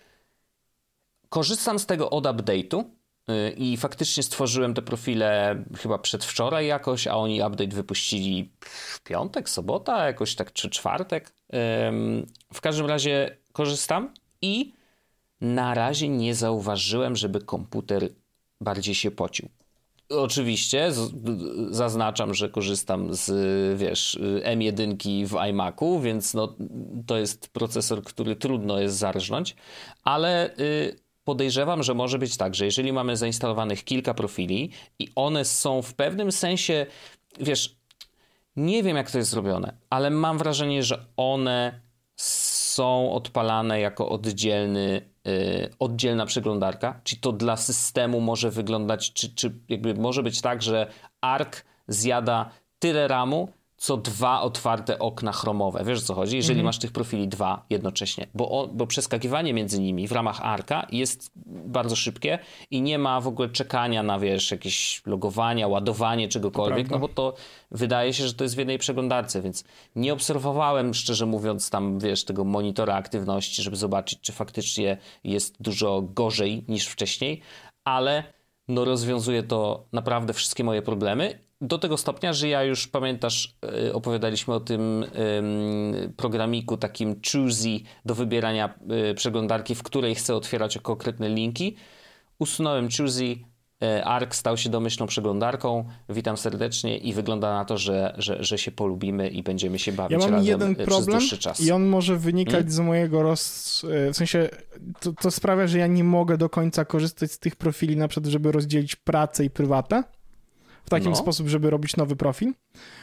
Speaker 2: korzystam z tego od update'u. I faktycznie stworzyłem te profile chyba przedwczoraj jakoś, a oni update wypuścili w piątek, sobota, jakoś tak, czy czwartek. W każdym razie korzystam i na razie nie zauważyłem, żeby komputer bardziej się pocił. Oczywiście z, zaznaczam, że korzystam z, wiesz, M jeden w iMacu, więc no, to jest procesor, który trudno jest zarżnąć, ale y, podejrzewam, że może być tak, że jeżeli mamy zainstalowanych kilka profili i one są w pewnym sensie, wiesz, nie wiem jak to jest zrobione, ale mam wrażenie, że one są odpalane jako oddzielny, yy, oddzielna przeglądarka, czyli to dla systemu może wyglądać, czy, czy jakby może być tak, że Arc zjada tyle ramu, co dwa otwarte okna chromowe. Wiesz o co chodzi? Jeżeli mhm. masz tych profili dwa jednocześnie, bo, o, bo przeskakiwanie między nimi w ramach Arca jest bardzo szybkie i nie ma w ogóle czekania na, wiesz, jakieś logowania, ładowanie czegokolwiek, no bo to wydaje się, że to jest w jednej przeglądarce, więc nie obserwowałem, szczerze mówiąc, tam, wiesz, tego monitora aktywności, żeby zobaczyć, czy faktycznie jest dużo gorzej niż wcześniej, ale no rozwiązuje to naprawdę wszystkie moje problemy. Do tego stopnia, że ja już, pamiętasz, opowiadaliśmy o tym ym, programiku takim Choosy do wybierania y, przeglądarki, w której chcę otwierać konkretne linki. usunąłem Choosy, Arc stał się domyślną przeglądarką. Witam serdecznie i wygląda na to, że, że, że się polubimy i będziemy się bawić
Speaker 1: ja mam
Speaker 2: razem
Speaker 1: jeden
Speaker 2: przez
Speaker 1: problem
Speaker 2: dłuższy czas.
Speaker 1: I on może wynikać hmm? z mojego roz... W sensie to, to sprawia, że ja nie mogę do końca korzystać z tych profili, na przykład, żeby rozdzielić pracę i prywatę w taki no. sposób, żeby robić nowy profil,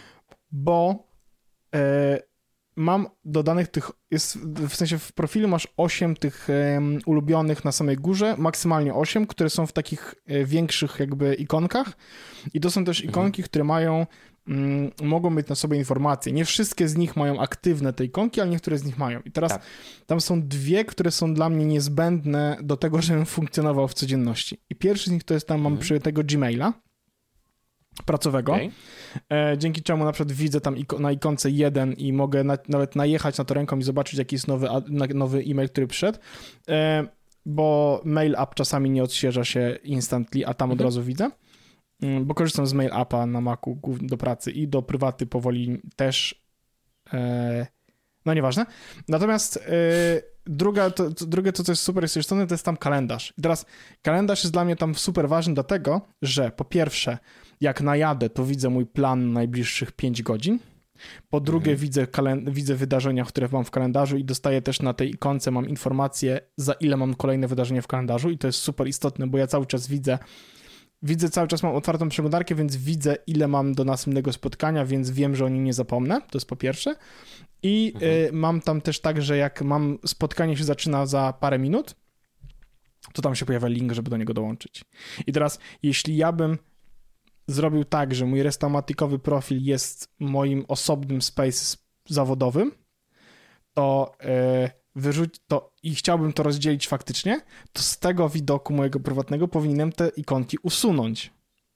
Speaker 1: bo e, mam dodanych tych, jest, w sensie w profilu masz osiem tych um, ulubionych na samej górze, maksymalnie osiem, które są w takich e, większych jakby ikonkach i to są też ikonki, mhm. które mają, mm, mogą mieć na sobie informacje. Nie wszystkie z nich mają aktywne te ikonki, ale niektóre z nich mają. I teraz tak. tam są dwie, które są dla mnie niezbędne do tego, żebym funkcjonował w codzienności. I pierwszy z nich to jest tam, mhm. mam przyjętego Gmaila pracowego, okay. e, dzięki czemu na przykład widzę tam iko- na ikonce jeden i mogę na, nawet najechać na to ręką i zobaczyć, jaki jest nowy, a, nowy e-mail, który przyszedł, e, bo mail app czasami nie odświeża się instantly, a tam mhm. od razu widzę, e, bo korzystam z mail appa na Macu do pracy i do prywaty powoli też, e, no nieważne. Natomiast e, druga, to, to, drugie, to co jest super jest istotne, to jest tam kalendarz. I teraz kalendarz jest dla mnie tam super ważny dlatego, że po pierwsze jak najadę, to widzę mój plan na najbliższych pięć godzin. Po drugie, mhm. widzę, kalend- widzę wydarzenia, które mam w kalendarzu i dostaję też na tej ikonce, mam informację, za ile mam kolejne wydarzenie w kalendarzu i to jest super istotne, bo ja cały czas widzę, widzę cały czas mam otwartą przeglądarkę, więc widzę, ile mam do następnego spotkania, więc wiem, że o nim nie zapomnę, to jest po pierwsze. I mhm. y, mam tam też tak, że jak mam spotkanie się zaczyna za parę minut, to tam się pojawia link, żeby do niego dołączyć. I teraz, jeśli ja bym zrobił tak, że mój restamatikowy profil jest moim osobnym space zawodowym, to yy, wyrzuć to i chciałbym to rozdzielić faktycznie, to z tego widoku mojego prywatnego powinienem te ikonki usunąć.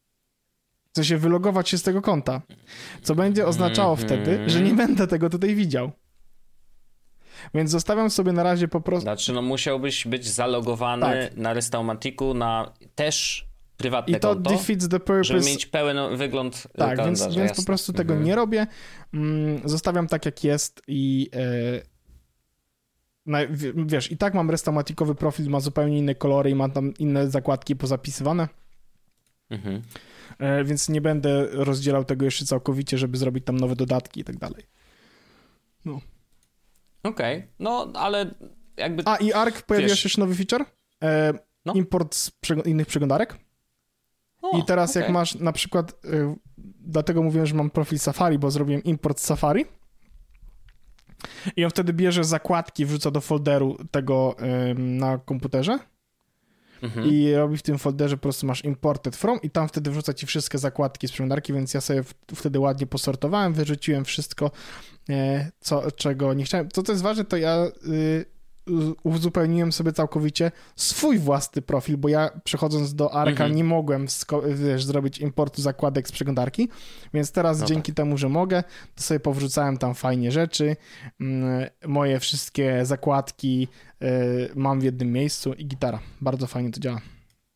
Speaker 1: W sensie wylogować się z tego konta. Co będzie oznaczało mm-hmm. wtedy, że nie będę tego tutaj widział. Więc zostawiam sobie na razie po prostu...
Speaker 2: Znaczy, no musiałbyś być zalogowany tak. na Restamatiku, na też prywatne
Speaker 1: I to
Speaker 2: konto,
Speaker 1: defeats the purpose.
Speaker 2: żeby mieć pełen wygląd
Speaker 1: tak,
Speaker 2: kalendarza.
Speaker 1: Więc, więc po prostu tego mhm. nie robię. Mm, zostawiam tak, jak jest i yy, na, wiesz, i tak mam restomatikowy profil, ma zupełnie inne kolory i ma tam inne zakładki pozapisywane. Mhm. Yy, więc nie będę rozdzielał tego jeszcze całkowicie, żeby zrobić tam nowe dodatki i tak dalej. No.
Speaker 2: Okej, okay. No ale jakby...
Speaker 1: A i Arc pojawił się jeszcze nowy feature. Yy, no. Import z przeg- innych przeglądarek. O, I teraz okay. jak masz na przykład, yy, dlatego mówiłem, że mam profil Safari, bo zrobiłem import z Safari i on wtedy bierze zakładki, wrzuca do folderu tego yy, na komputerze mhm. i robi w tym folderze, po prostu masz imported from i tam wtedy wrzuca ci wszystkie zakładki z przeglądarki, więc ja sobie w, wtedy ładnie posortowałem, wyrzuciłem wszystko, yy, co, czego nie chciałem. To, co jest ważne, to ja... Yy, uzupełniłem sobie całkowicie swój własny profil, bo ja przechodząc do Arca mm-hmm. nie mogłem sko- wiesz, zrobić importu zakładek z przeglądarki, więc teraz no dzięki tak. temu, że mogę, to sobie powrzucałem tam fajnie rzeczy, moje wszystkie zakładki y, mam w jednym miejscu i gitara. Bardzo fajnie to działa.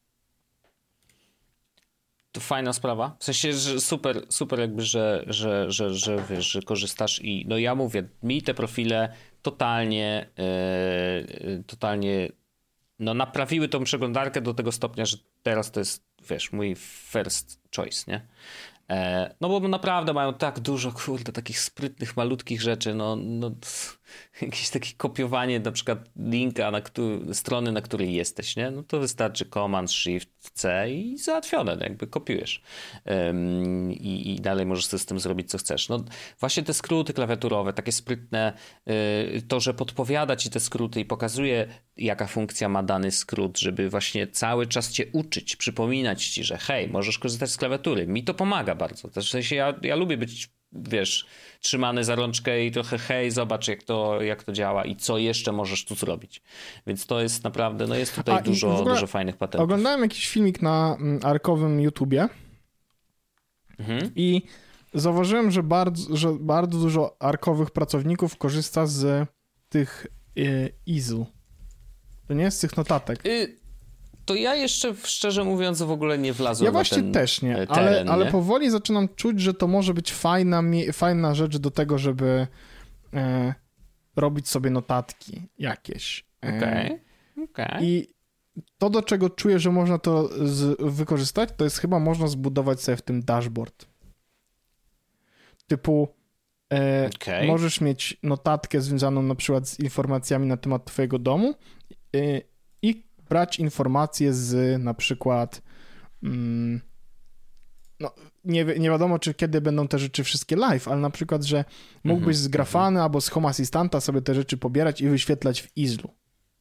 Speaker 2: To fajna sprawa. W sensie, że super, super jakby, że, że, że, że, wiesz, że korzystasz i no ja mówię, mi te profile totalnie yy, totalnie no naprawiły tą przeglądarkę do tego stopnia, że teraz to jest, wiesz, mój first choice, nie? E, no bo naprawdę mają tak dużo, kurde, takich sprytnych, malutkich rzeczy, no, no jakieś takie kopiowanie na przykład linka na który, strony, na której jesteś, nie? No to wystarczy Command, Shift, C i załatwione, no jakby kopiujesz. Um, i, I dalej możesz sobie z tym zrobić, co chcesz. No właśnie te skróty klawiaturowe, takie sprytne, y, to, że podpowiada ci te skróty i pokazuje, jaka funkcja ma dany skrót, żeby właśnie cały czas cię uczyć, przypominać ci, że hej, możesz korzystać z klawiatury. Mi to pomaga bardzo. Też w sensie ja, ja lubię być, wiesz, trzymany za rączkę i trochę hej, zobacz jak to, jak to działa i co jeszcze możesz tu zrobić. Więc to jest naprawdę, no jest tutaj A, dużo, dużo fajnych patentów.
Speaker 1: Oglądałem jakiś filmik na Arkowym YouTubie mhm. i zauważyłem, że bardzo, że bardzo dużo Arkowych pracowników korzysta z tych y, Izu. To nie jest z tych notatek. Y-
Speaker 2: To ja jeszcze, szczerze mówiąc, w ogóle nie wlazłem
Speaker 1: Ja właśnie
Speaker 2: na ten
Speaker 1: też nie,
Speaker 2: teren,
Speaker 1: ale,
Speaker 2: nie?
Speaker 1: ale powoli zaczynam czuć, że to może być fajna, fajna rzecz do tego, żeby e, robić sobie notatki jakieś.
Speaker 2: Okej, okay. okay.
Speaker 1: I to, do czego czuję, że można to z, wykorzystać, to jest chyba można zbudować sobie w tym dashboard. Typu e, okay. możesz mieć notatkę związaną na przykład z informacjami na temat twojego domu e, i brać informacje z na przykład mm, no, nie, nie wiadomo, czy kiedy będą te rzeczy wszystkie live, ale na przykład, że mógłbyś mm-hmm. z Grafany albo z Home Assistanta sobie te rzeczy pobierać i wyświetlać w Easelu.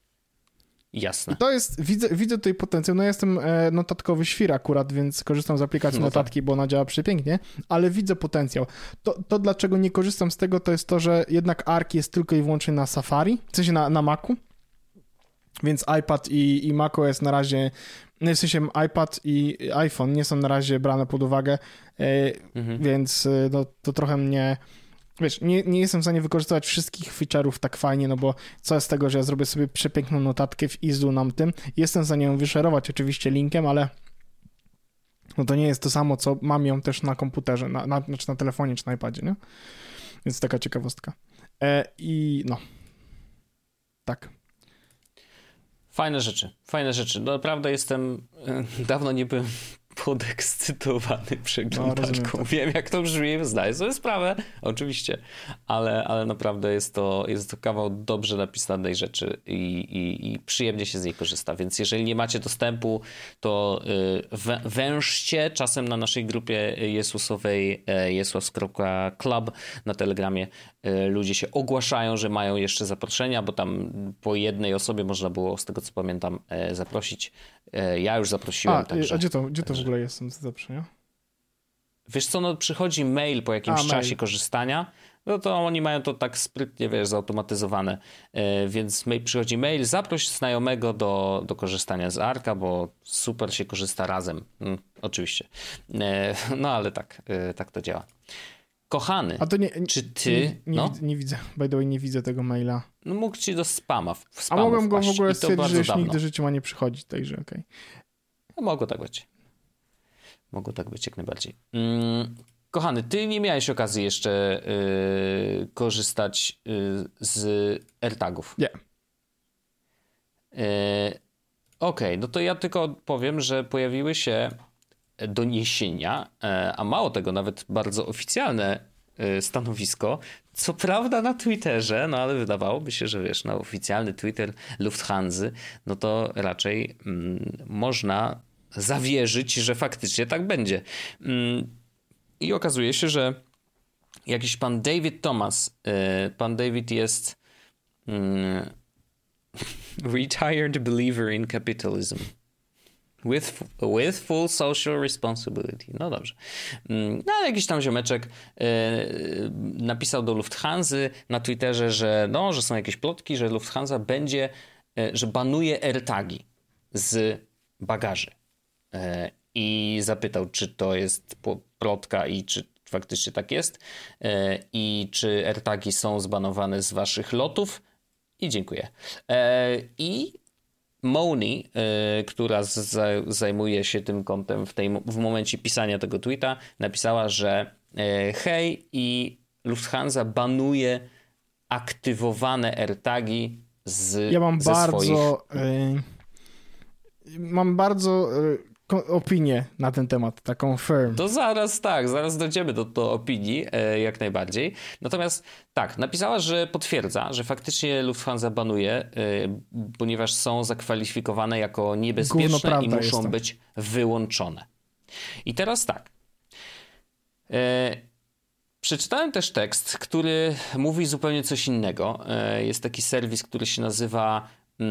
Speaker 2: Jasne.
Speaker 1: I to jest, widzę, widzę tutaj potencjał. No ja jestem e, notatkowy świr akurat, więc korzystam z aplikacji no notatki, tak. bo ona działa przepięknie, ale widzę potencjał. To, to dlaczego nie korzystam z tego, to jest to, że jednak Arc jest tylko i wyłącznie na Safari, w sensie na, na Macu, więc iPad i, i macOS na razie, no w sensie iPad i iPhone nie są na razie brane pod uwagę, e, mhm. więc e, no, to trochę mnie... Wiesz, nie, nie jestem w stanie wykorzystywać wszystkich feature'ów tak fajnie, no bo co z tego, że ja zrobię sobie przepiękną notatkę w Easelu nam tym. Jestem w stanie ją wyszerować oczywiście linkiem, ale no to nie jest to samo, co mam ją też na komputerze, na, na, znaczy na telefonie czy na iPadzie, nie? Więc taka ciekawostka. E, I no. Tak.
Speaker 2: Fajne rzeczy, fajne rzeczy. No, naprawdę jestem... Dawno nie byłem podekscytowany przeglądarką. No, wiem, jak to brzmi, zdaję sobie sprawę, oczywiście, ale, ale naprawdę jest to, jest to kawał dobrze napisanej rzeczy i, i, i przyjemnie się z niej korzysta, więc jeżeli nie macie dostępu, to y, wężcie czasem na naszej grupie jezusowej jesłas kropka club na Telegramie. Y, ludzie się ogłaszają, że mają jeszcze zaproszenia, bo tam po jednej osobie można było, z tego co pamiętam, y, zaprosić. Y, ja już zaprosiłem.
Speaker 1: A,
Speaker 2: także,
Speaker 1: a gdzie to, gdzie to
Speaker 2: także...
Speaker 1: w ogóle jest zaproszenia?
Speaker 2: Wiesz co, no przychodzi mail po jakimś
Speaker 1: A,
Speaker 2: czasie
Speaker 1: mail.
Speaker 2: korzystania, no to oni mają to tak sprytnie, wiesz, zautomatyzowane, yy, więc mail, przychodzi mail, zaproś znajomego do, do korzystania z Arca, bo super się korzysta razem, mm, oczywiście. Yy, no ale tak, yy, tak to działa. Kochany,
Speaker 1: A to nie,
Speaker 2: czy ty...
Speaker 1: Nie, nie,
Speaker 2: no?
Speaker 1: widzę, nie widzę, by the way, nie widzę tego maila.
Speaker 2: No mógł ci do spama, w
Speaker 1: A
Speaker 2: spamu
Speaker 1: mogłem go w ogóle
Speaker 2: wpaść,
Speaker 1: stwierdzić, że już
Speaker 2: dawno.
Speaker 1: nigdy życie ma nie przychodzić, także okej. Okay.
Speaker 2: No mogło tak być. Mogło tak być jak najbardziej. Mm, kochany, ty nie miałeś okazji jeszcze yy, korzystać yy, z AirTagów.
Speaker 1: Nie.
Speaker 2: Yy, Okej, okay, no to ja tylko powiem, że pojawiły się doniesienia, yy, a mało tego, nawet bardzo oficjalne yy, stanowisko, co prawda na Twitterze, no ale wydawałoby się, że wiesz, na oficjalny Twitter Lufthansa, no to raczej yy, można zawierzyć, że faktycznie tak będzie. I okazuje się, że jakiś pan David Thomas, pan David jest retired believer in capitalism with, with full social responsibility. No dobrze. No ale jakiś tam ziomeczek napisał do Lufthansa na Twitterze, że no, że są jakieś plotki, że Lufthansa będzie, że banuje AirTagi z bagaży. I zapytał, czy to jest plotka i czy faktycznie tak jest i czy AirTagi są zbanowane z waszych lotów i dziękuję. I Moni, która zajmuje się tym kontem w, tej, w momencie pisania tego tweeta, napisała, że hej, i Lufthansa banuje aktywowane AirTagi z
Speaker 1: Ja mam
Speaker 2: ze
Speaker 1: bardzo
Speaker 2: swoich...
Speaker 1: y, mam bardzo y, opinię na ten temat, taką firm.
Speaker 2: To zaraz tak, zaraz dojdziemy do, do opinii, e, jak najbardziej. Natomiast tak, napisała, że potwierdza, że faktycznie Lufthansa banuje, e, ponieważ są zakwalifikowane jako niebezpieczne i muszą jestem. być wyłączone. I teraz tak. E, przeczytałem też tekst, który mówi zupełnie coś innego. E, jest taki serwis, który się nazywa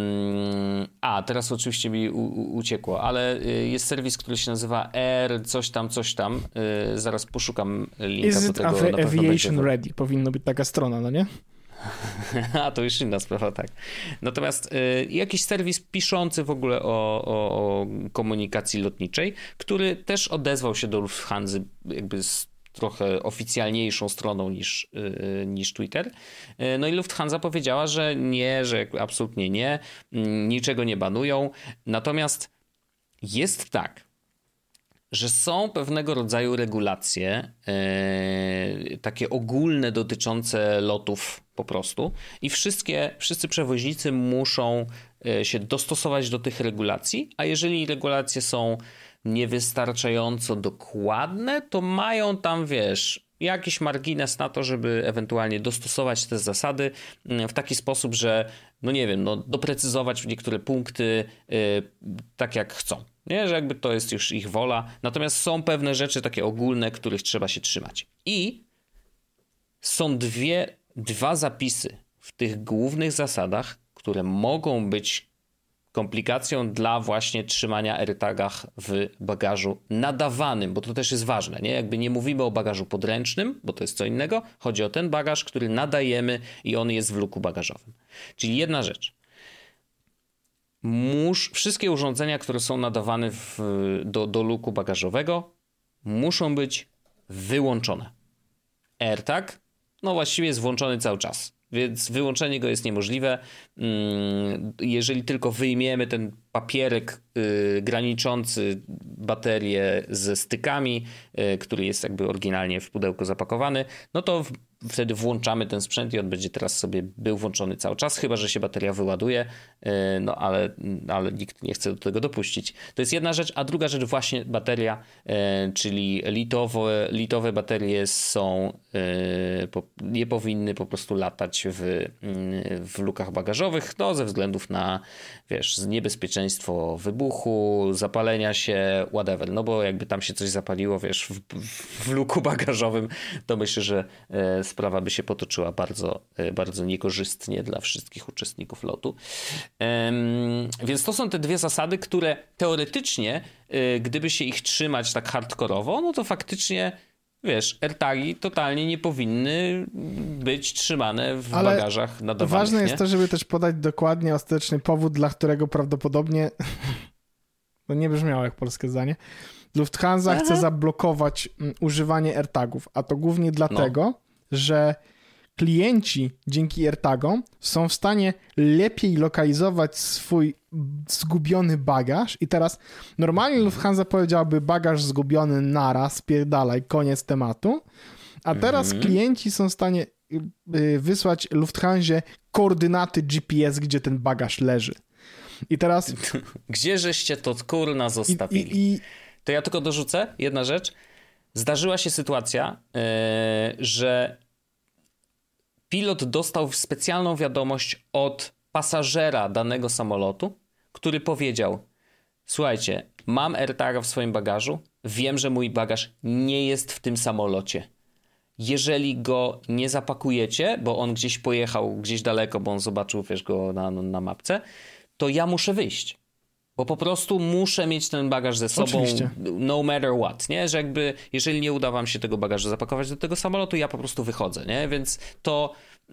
Speaker 2: A, teraz oczywiście mi u, u, uciekło, ale jest serwis, który się nazywa Air, coś tam, coś tam. Yy, zaraz poszukam linka
Speaker 1: Is
Speaker 2: do
Speaker 1: it
Speaker 2: tego.
Speaker 1: Avi- Aviation Ready? Powinno być taka strona, no nie?
Speaker 2: A, to już inna sprawa, tak. Natomiast y, jakiś serwis piszący w ogóle o, o, o komunikacji lotniczej, który też odezwał się do Lufthansa jakby z trochę oficjalniejszą stroną niż, yy, niż Twitter. Yy, no i Lufthansa powiedziała, że nie, że absolutnie nie, yy, niczego nie banują. Natomiast jest tak, że są pewnego rodzaju regulacje, yy, takie ogólne dotyczące lotów po prostu i wszystkie, wszyscy przewoźnicy muszą się dostosować do tych regulacji, a jeżeli regulacje są niewystarczająco dokładne, to mają tam, wiesz, jakiś margines na to, żeby ewentualnie dostosować te zasady w taki sposób, że, no nie wiem, no doprecyzować niektóre punkty yy, tak jak chcą. Nie, że jakby to jest już ich wola. Natomiast są pewne rzeczy takie ogólne, których trzeba się trzymać. I są dwie, dwa zapisy w tych głównych zasadach, które mogą być komplikacją dla właśnie trzymania AirTagach w bagażu nadawanym, bo to też jest ważne, nie? Jakby nie mówimy o bagażu podręcznym, bo to jest co innego. Chodzi o ten bagaż, który nadajemy i on jest w luku bagażowym. Czyli jedna rzecz. Mus, wszystkie urządzenia, które są nadawane w, do, do luku bagażowego, muszą być wyłączone. AirTag, no właściwie jest włączony cały czas. Więc wyłączenie go jest niemożliwe. Jeżeli tylko wyjmiemy ten papierek yy, graniczący baterię ze stykami, yy, który jest jakby oryginalnie w pudełku zapakowany, no to w, wtedy włączamy ten sprzęt i on będzie teraz sobie był włączony cały czas, chyba że się bateria wyładuje, yy, no ale, ale nikt nie chce do tego dopuścić. To jest jedna rzecz, a druga rzecz właśnie bateria, yy, czyli litowe, litowe baterie są, yy, po, nie powinny po prostu latać w, yy, w lukach bagażowych, no ze względów na, wiesz, niebezpieczeństwo wybuchu, zapalenia się, whatever, no bo jakby tam się coś zapaliło, wiesz, w, w luku bagażowym, to myślę, że e, sprawa by się potoczyła bardzo, e, bardzo niekorzystnie dla wszystkich uczestników lotu. E, więc to są te dwie zasady, które teoretycznie, e, gdyby się ich trzymać tak hardkorowo, no to faktycznie, wiesz, AirTagi totalnie nie powinny być trzymane w Ale bagażach nadawanych.
Speaker 1: Ważne jest
Speaker 2: nie?
Speaker 1: to, żeby też podać dokładnie ostateczny powód, dla którego prawdopodobnie, no nie brzmiało jak polskie zdanie, Lufthansa Aha. chce zablokować używanie AirTagów, a to głównie dlatego, no. że klienci dzięki AirTagom są w stanie lepiej lokalizować swój zgubiony bagaż i teraz normalnie Lufthansa powiedziałaby bagaż zgubiony naraz, spierdalaj, koniec tematu, a teraz mm-hmm. klienci są w stanie wysłać Lufthansie koordynaty G P S, gdzie ten bagaż leży. I teraz...
Speaker 2: Gdzie żeście to kurna zostawili? I, i, i... To ja tylko dorzucę jedna rzecz. Zdarzyła się sytuacja, yy, że pilot dostał specjalną wiadomość od pasażera danego samolotu, który powiedział: słuchajcie, mam AirTaga w swoim bagażu, wiem, że mój bagaż nie jest w tym samolocie. Jeżeli go nie zapakujecie, bo on gdzieś pojechał, gdzieś daleko, bo on zobaczył, wiesz, go na, na mapce, to ja muszę wyjść. Bo po prostu muszę mieć ten bagaż ze sobą, Oczywiście. no matter what, nie? Że jakby, jeżeli nie uda wam się tego bagażu zapakować do tego samolotu, ja po prostu wychodzę, nie? Więc to,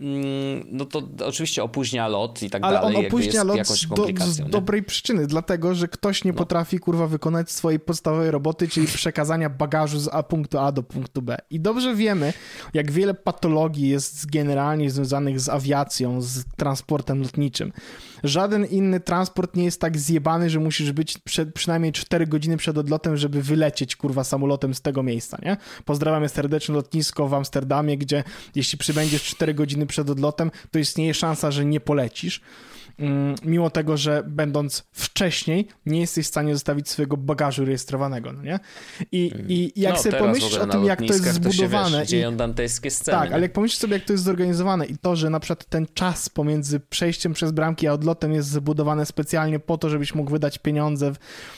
Speaker 2: mm, no to oczywiście opóźnia lot i tak
Speaker 1: Ale
Speaker 2: dalej.
Speaker 1: Ale on opóźnia lot
Speaker 2: jakąś
Speaker 1: do, z
Speaker 2: nie?
Speaker 1: dobrej przyczyny, dlatego, że ktoś nie
Speaker 2: no.
Speaker 1: potrafi, kurwa, wykonać swojej podstawowej roboty, czyli przekazania bagażu z A punktu A do punktu B. I dobrze wiemy, jak wiele patologii jest generalnie związanych z awiacją, z transportem lotniczym. Żaden inny transport nie jest tak zjebany, że musisz być przed, przynajmniej cztery godziny przed odlotem, żeby wylecieć, kurwa, samolotem z tego miejsca, nie? Pozdrawiam serdecznie lotnisko w Amsterdamie, gdzie jeśli przybędziesz cztery godziny przed odlotem, to istnieje szansa, że nie polecisz. Mimo tego, że będąc wcześniej nie jesteś w stanie zostawić swojego bagażu rejestrowanego, no nie? I, i jak no, sobie pomyślisz o tym, jak to jest zbudowane...
Speaker 2: To się, wiesz, dzieją dantejskie sceny.
Speaker 1: Tak, nie? Ale jak pomyślisz sobie, jak to jest zorganizowane i to, że na przykład ten czas pomiędzy przejściem przez bramki a odlotem jest zbudowane specjalnie po to, żebyś mógł wydać pieniądze w,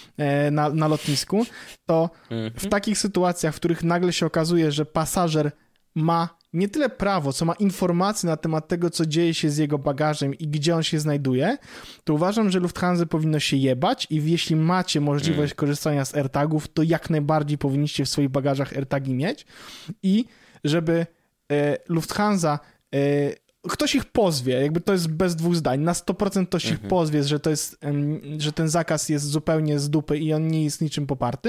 Speaker 1: na, na lotnisku, to mm-hmm. w takich sytuacjach, w których nagle się okazuje, że pasażer ma nie tyle prawo, co ma informacje na temat tego, co dzieje się z jego bagażem i gdzie on się znajduje, to uważam, że Lufthansa powinno się jebać i jeśli macie możliwość mm. korzystania z AirTagów, to jak najbardziej powinniście w swoich bagażach AirTagi mieć i żeby e, Lufthansa e, ktoś ich pozwie, jakby to jest bez dwóch zdań, na sto procent ktoś mm-hmm. ich pozwie, że to jest, um, że ten zakaz jest zupełnie z dupy i on nie jest niczym poparty,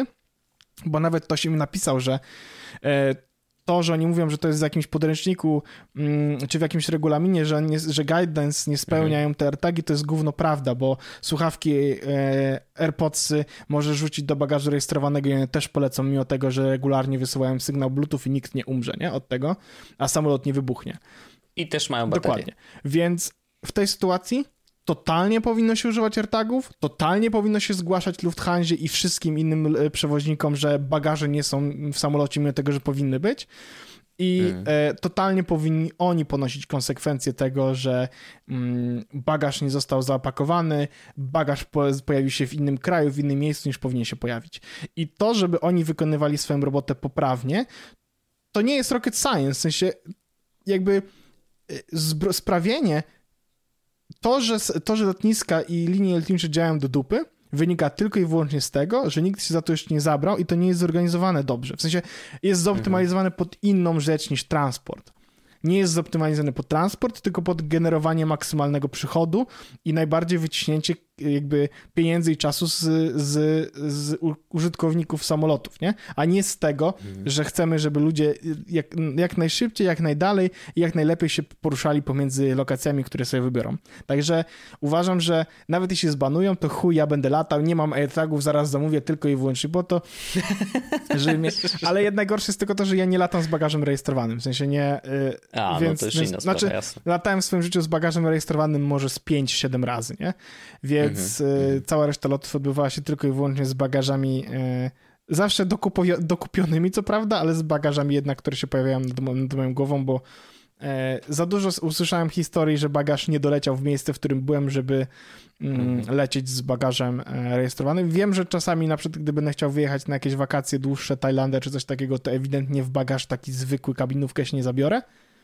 Speaker 1: bo nawet ktoś im napisał, że e, to, że oni mówią, że to jest w jakimś podręczniku czy w jakimś regulaminie, że, nie, że guidance nie spełniają te AirTagi, to jest gówno prawda, bo słuchawki e, AirPodsy możesz rzucić do bagażu rejestrowanego i one też polecą, mimo tego, że regularnie wysyłają sygnał Bluetooth i nikt nie umrze, nie? Od tego, a samolot nie wybuchnie.
Speaker 2: I też mają baterię.
Speaker 1: Dokładnie. Więc w tej sytuacji totalnie powinno się używać AirTagów, totalnie powinno się zgłaszać Lufthansie i wszystkim innym przewoźnikom, że bagaże nie są w samolocie, mimo tego, że powinny być. I mm. e, totalnie powinni oni ponosić konsekwencje tego, że mm, bagaż nie został zaopakowany, bagaż po, pojawił się w innym kraju, w innym miejscu niż powinien się pojawić. I to, żeby oni wykonywali swoją robotę poprawnie, to nie jest rocket science, w sensie jakby zbro- sprawienie to że, to, że lotniska i linie lotnicze działają do dupy, wynika tylko i wyłącznie z tego, że nikt się za to jeszcze nie zabrał i to nie jest zorganizowane dobrze. W sensie jest zoptymalizowane mhm. pod inną rzecz niż transport. Nie jest zoptymalizowany pod transport, tylko pod generowanie maksymalnego przychodu i najbardziej wyciśnięcie jakby pieniędzy i czasu z, z, z użytkowników samolotów, nie? A nie z tego, mhm. że chcemy, żeby ludzie jak, jak najszybciej, jak najdalej i jak najlepiej się poruszali pomiędzy lokacjami, które sobie wybiorą. Także uważam, że nawet jeśli zbanują, to chuj, ja będę latał, nie mam AirTagów, zaraz zamówię tylko i wyłącznie po to, żeby mieć... Ale jednak gorsze jest tylko to, że ja nie latam z bagażem rejestrowanym, w sensie nie...
Speaker 2: A,
Speaker 1: więc,
Speaker 2: no to już
Speaker 1: więc,
Speaker 2: inna
Speaker 1: znaczy,
Speaker 2: sprawa, jasne.
Speaker 1: Latałem w swoim życiu z bagażem rejestrowanym może z pięć siedem razy, nie? Więc mm-hmm. cała reszta lotów odbywała się tylko i wyłącznie z bagażami e, zawsze dokupo- dokupionymi, co prawda, ale z bagażami jednak, które się pojawiają nad, nad moją głową, bo e, za dużo usłyszałem historii, że bagaż nie doleciał w miejsce, w którym byłem, żeby mm, mm-hmm. lecieć z bagażem e, rejestrowanym. Wiem, że czasami na przykład, gdy będę chciał wyjechać na jakieś wakacje dłuższe, Tajlandę czy coś takiego, to ewidentnie w bagaż taki zwykły kabinówkę się nie zabiorę.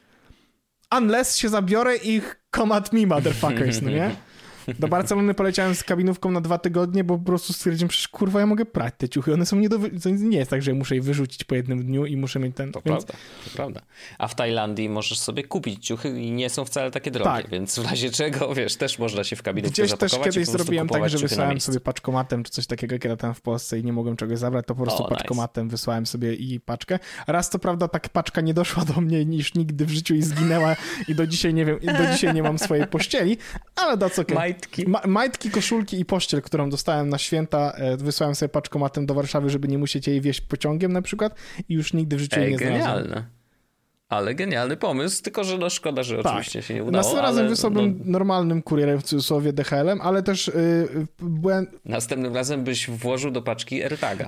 Speaker 1: Unless się zabiorę i come at me, motherfuckers, no nie? Do Barcelony poleciałem z kabinówką na dwa tygodnie, bo po prostu stwierdziłem, przecież kurwa, ja mogę prać te ciuchy, one są nie do... To nie jest tak, że ja muszę je wyrzucić po jednym dniu i muszę mieć ten...
Speaker 2: To
Speaker 1: więc...
Speaker 2: prawda, to prawda. A w Tajlandii możesz sobie kupić ciuchy i nie są wcale takie drogie, tak. Więc w razie czego, wiesz, też można się w kabinówkę
Speaker 1: Gdzieś
Speaker 2: zapakować.
Speaker 1: Gdzieś też kiedyś zrobiłem tak, że wysłałem
Speaker 2: sobie
Speaker 1: paczkomatem czy coś takiego, kiedy latałem w Polsce i nie mogłem czegoś zabrać, to po prostu o, paczkomatem nice. Wysłałem sobie i paczkę. Raz co prawda tak paczka nie doszła do mnie niż nigdy w życiu i zginęła i do dzisiaj nie wiem, do dzisiaj nie mam swojej pościeli, ale that's okay.
Speaker 2: Majtki.
Speaker 1: Ma- majtki, koszulki i pościel, którą dostałem na święta, wysłałem sobie paczkomatem do Warszawy, żeby nie musieć jej wieźć pociągiem na przykład i już nigdy w życiu
Speaker 2: Ej,
Speaker 1: jej nie znalazłem.
Speaker 2: Genialne. Ale genialny pomysł, tylko że no szkoda, że
Speaker 1: tak.
Speaker 2: oczywiście się nie udało.
Speaker 1: Następnym razem wysłałbym
Speaker 2: no...
Speaker 1: normalnym kurierem, w cudzysłowie D H L-em, ale też yy, byłem...
Speaker 2: Następnym razem byś włożył do paczki AirTaga.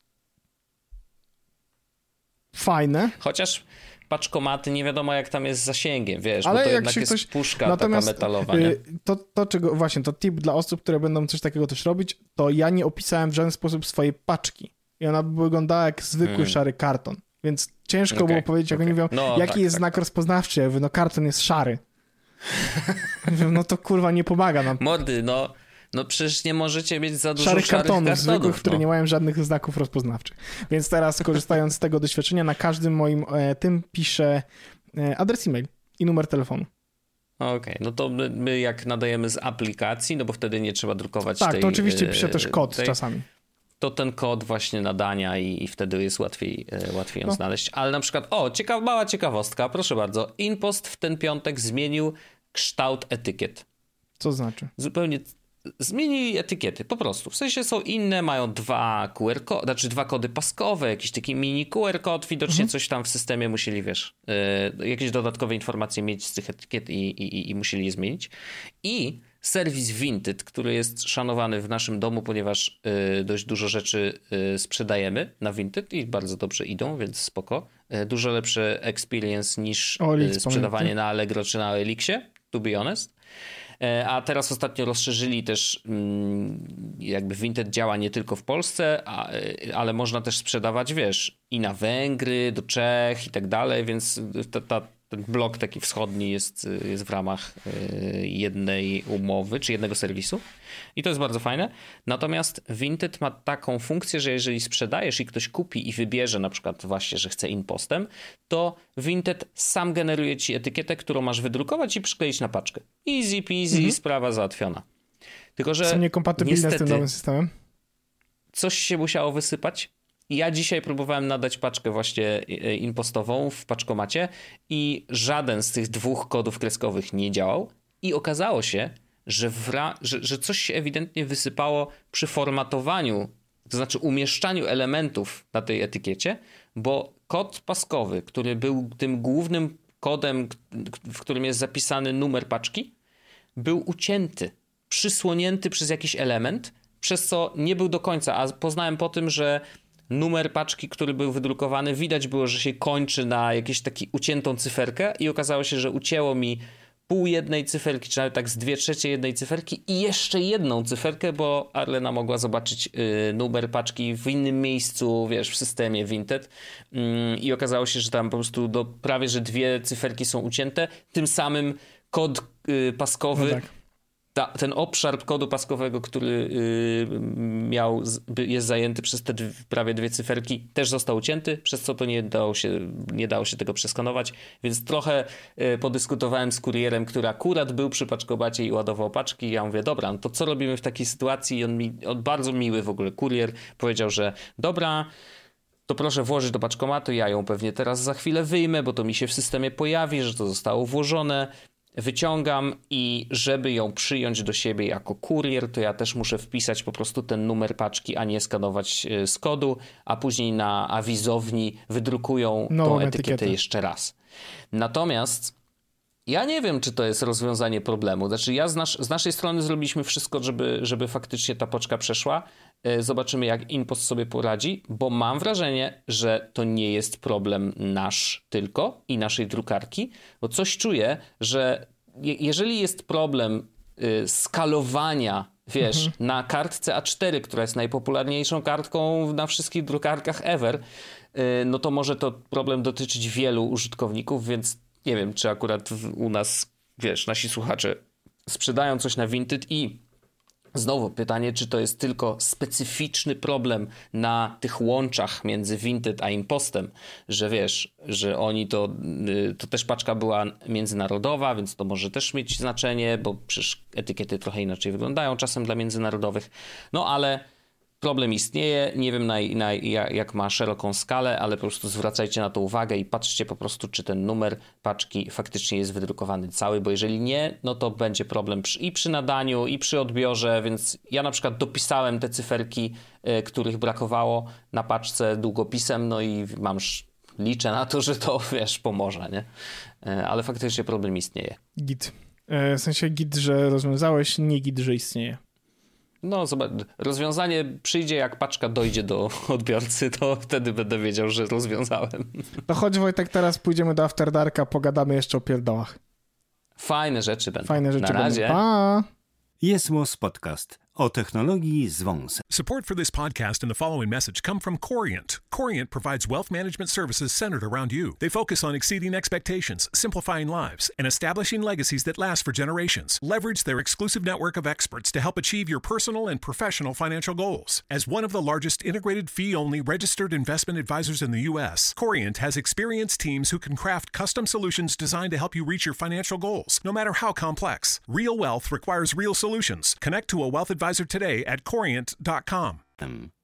Speaker 1: Fajne.
Speaker 2: Chociaż paczkomaty nie wiadomo jak tam jest z zasięgiem, wiesz,
Speaker 1: ale
Speaker 2: bo to
Speaker 1: jak
Speaker 2: jednak
Speaker 1: się
Speaker 2: jest
Speaker 1: ktoś...
Speaker 2: puszka
Speaker 1: Natomiast,
Speaker 2: taka metalowa, nie?
Speaker 1: To, to czego, właśnie, to tip dla osób, które będą coś takiego też robić, to ja nie opisałem w żaden sposób swojej paczki i ona by wyglądała jak zwykły hmm. szary karton, więc ciężko okay, było powiedzieć, jak okay. oni mówią, no, jaki tak, jest tak, znak tak. rozpoznawczy, ja mówię, no karton jest szary. Mówię, no to kurwa nie pomaga nam.
Speaker 2: Mody, no... No przecież nie możecie mieć za dużo
Speaker 1: szarych
Speaker 2: kartonów,
Speaker 1: kartonów zwykłych,
Speaker 2: no.
Speaker 1: które nie mają żadnych znaków rozpoznawczych. Więc teraz, korzystając z tego doświadczenia, na każdym moim e, tym piszę e, adres e-mail i numer telefonu.
Speaker 2: Okej, okay, no to my, my jak nadajemy z aplikacji, no bo wtedy nie trzeba drukować
Speaker 1: tak,
Speaker 2: tej...
Speaker 1: Tak, to oczywiście piszę też kod
Speaker 2: tej,
Speaker 1: czasami.
Speaker 2: To ten kod właśnie nadania i, i wtedy jest łatwiej, e, łatwiej ją no. znaleźć. Ale na przykład, o, ciekawa, mała ciekawostka, proszę bardzo. InPost w ten piątek zmienił kształt etykiet.
Speaker 1: Co znaczy?
Speaker 2: Zupełnie... Zmienili etykiety, po prostu. W sensie są inne, mają dwa Q R kody, znaczy dwa kody paskowe, jakiś taki mini Q R kod, widocznie mhm. coś tam w systemie musieli, wiesz, yy, jakieś dodatkowe informacje mieć z tych etykiet i, i, i musieli je zmienić. I serwis Vinted, który jest szanowany w naszym domu, ponieważ yy, dość dużo rzeczy yy, sprzedajemy na Vinted i bardzo dobrze idą, więc spoko. Yy, dużo lepszy experience niż yy, sprzedawanie pamiętam. na Allegro czy na Elixie, to be honest. A teraz ostatnio rozszerzyli też, jakby Vinted działa nie tylko w Polsce, ale można też sprzedawać, wiesz, i na Węgry, do Czech i tak dalej, więc ta, ta, ten blok taki wschodni jest, jest w ramach jednej umowy, czy jednego serwisu i to jest bardzo fajne. Natomiast Vinted ma taką funkcję, że jeżeli sprzedajesz i ktoś kupi i wybierze na przykład właśnie, że chce InPostem, to Vinted sam generuje ci etykietę, którą masz wydrukować i przykleić na paczkę. Easy peasy, mhm. sprawa załatwiona. Tylko, że
Speaker 1: są niekompatybilne
Speaker 2: niestety,
Speaker 1: z tym nowym systemem?
Speaker 2: Coś się musiało wysypać. Ja dzisiaj próbowałem nadać paczkę właśnie InPostową w paczkomacie i żaden z tych dwóch kodów kreskowych nie działał i okazało się, że, wra- że, że coś się ewidentnie wysypało przy formatowaniu, to znaczy umieszczaniu elementów na tej etykiecie, bo kod paskowy, który był tym głównym kodem, w którym jest zapisany numer paczki, był ucięty przysłonięty przez jakiś element, przez co nie był do końca, a poznałem po tym, że numer paczki, który był wydrukowany, widać było, że się kończy na jakąś taką uciętą cyferkę i okazało się, że ucięło mi pół jednej cyferki, czy nawet tak z dwie trzecie jednej cyferki i jeszcze jedną cyferkę, bo Arlena mogła zobaczyć y, numer paczki w innym miejscu, wiesz, w systemie Vinted y, i okazało się, że tam po prostu do, prawie, że dwie cyferki są ucięte, tym samym kod y, paskowy,
Speaker 1: no tak.
Speaker 2: ta, ten obszar kodu paskowego, który y, miał, jest zajęty przez te dwie, prawie dwie cyferki, też został ucięty, przez co to nie dało się, nie dało się tego przeskanować, więc trochę y, podyskutowałem z kurierem, który akurat był przy paczkomacie i ładował paczki. Ja mówię, dobra, no to co robimy w takiej sytuacji? I on mi, on bardzo miły w ogóle kurier, powiedział, że dobra, to proszę włożyć do paczkomatu, ja ją pewnie teraz za chwilę wyjmę, bo to mi się w systemie pojawi, że to zostało włożone. Wyciągam i żeby ją przyjąć do siebie jako kurier, to ja też muszę wpisać po prostu ten numer paczki, a nie skanować z kodu, a później na awizowni wydrukują
Speaker 1: Nową
Speaker 2: tą etykietę,
Speaker 1: etykietę
Speaker 2: jeszcze raz. Natomiast ja nie wiem, czy to jest rozwiązanie problemu. Znaczy ja z, nas z naszej strony zrobiliśmy wszystko, żeby, żeby faktycznie ta paczka przeszła. Zobaczymy, jak InPost sobie poradzi, bo mam wrażenie, że to nie jest problem nasz tylko i naszej drukarki, bo coś czuję, że je jeżeli jest problem y, skalowania, wiesz, mhm. na kartce A cztery, która jest najpopularniejszą kartką na wszystkich drukarkach ever, y, no to może to problem dotyczyć wielu użytkowników, więc nie wiem, czy akurat w, u nas, wiesz, nasi słuchacze sprzedają coś na Vinted i znowu pytanie, czy to jest tylko specyficzny problem na tych łączach między Vinted a InPostem, że wiesz, że oni to, to też paczka była międzynarodowa, więc to może też mieć znaczenie, bo przecież etykiety trochę inaczej wyglądają czasem dla międzynarodowych, no ale problem istnieje, nie wiem na, na, jak ma szeroką skalę, ale po prostu zwracajcie na to uwagę i patrzcie po prostu, czy ten numer paczki faktycznie jest wydrukowany cały, bo jeżeli nie, no to będzie problem przy, i przy nadaniu, i przy odbiorze, więc ja na przykład dopisałem te cyferki, y, których brakowało na paczce długopisem, no i mam, liczę na to, że to, wiesz, pomoże, nie? Y, ale faktycznie problem istnieje.
Speaker 1: Git. E, w sensie git, że rozwiązałeś, nie git, że istnieje.
Speaker 2: No, zobacz, rozwiązanie przyjdzie, jak paczka dojdzie do odbiorcy, to wtedy będę wiedział, że rozwiązałem.
Speaker 1: No chodź, Wojtek, teraz pójdziemy do After Darka, pogadamy jeszcze o pierdołach.
Speaker 2: Fajne rzeczy będą.
Speaker 1: Fajne rzeczy
Speaker 2: Na razie.
Speaker 1: będą. Pa!
Speaker 3: Jest Podcast o technologii z wąsem.
Speaker 4: Support for this podcast and the following message come from Corient. Corient provides wealth management services centered around you. They focus on exceeding expectations, simplifying lives, and establishing legacies that last for generations. Leverage their exclusive network of experts to help achieve your personal and professional financial goals. As one of the largest integrated fee-only registered investment advisors in the U S, Corient has experienced teams who can craft custom solutions designed to help you reach your financial goals, no matter how complex. Real wealth requires real solutions. Connect to a wealth advisor today at corient dot com.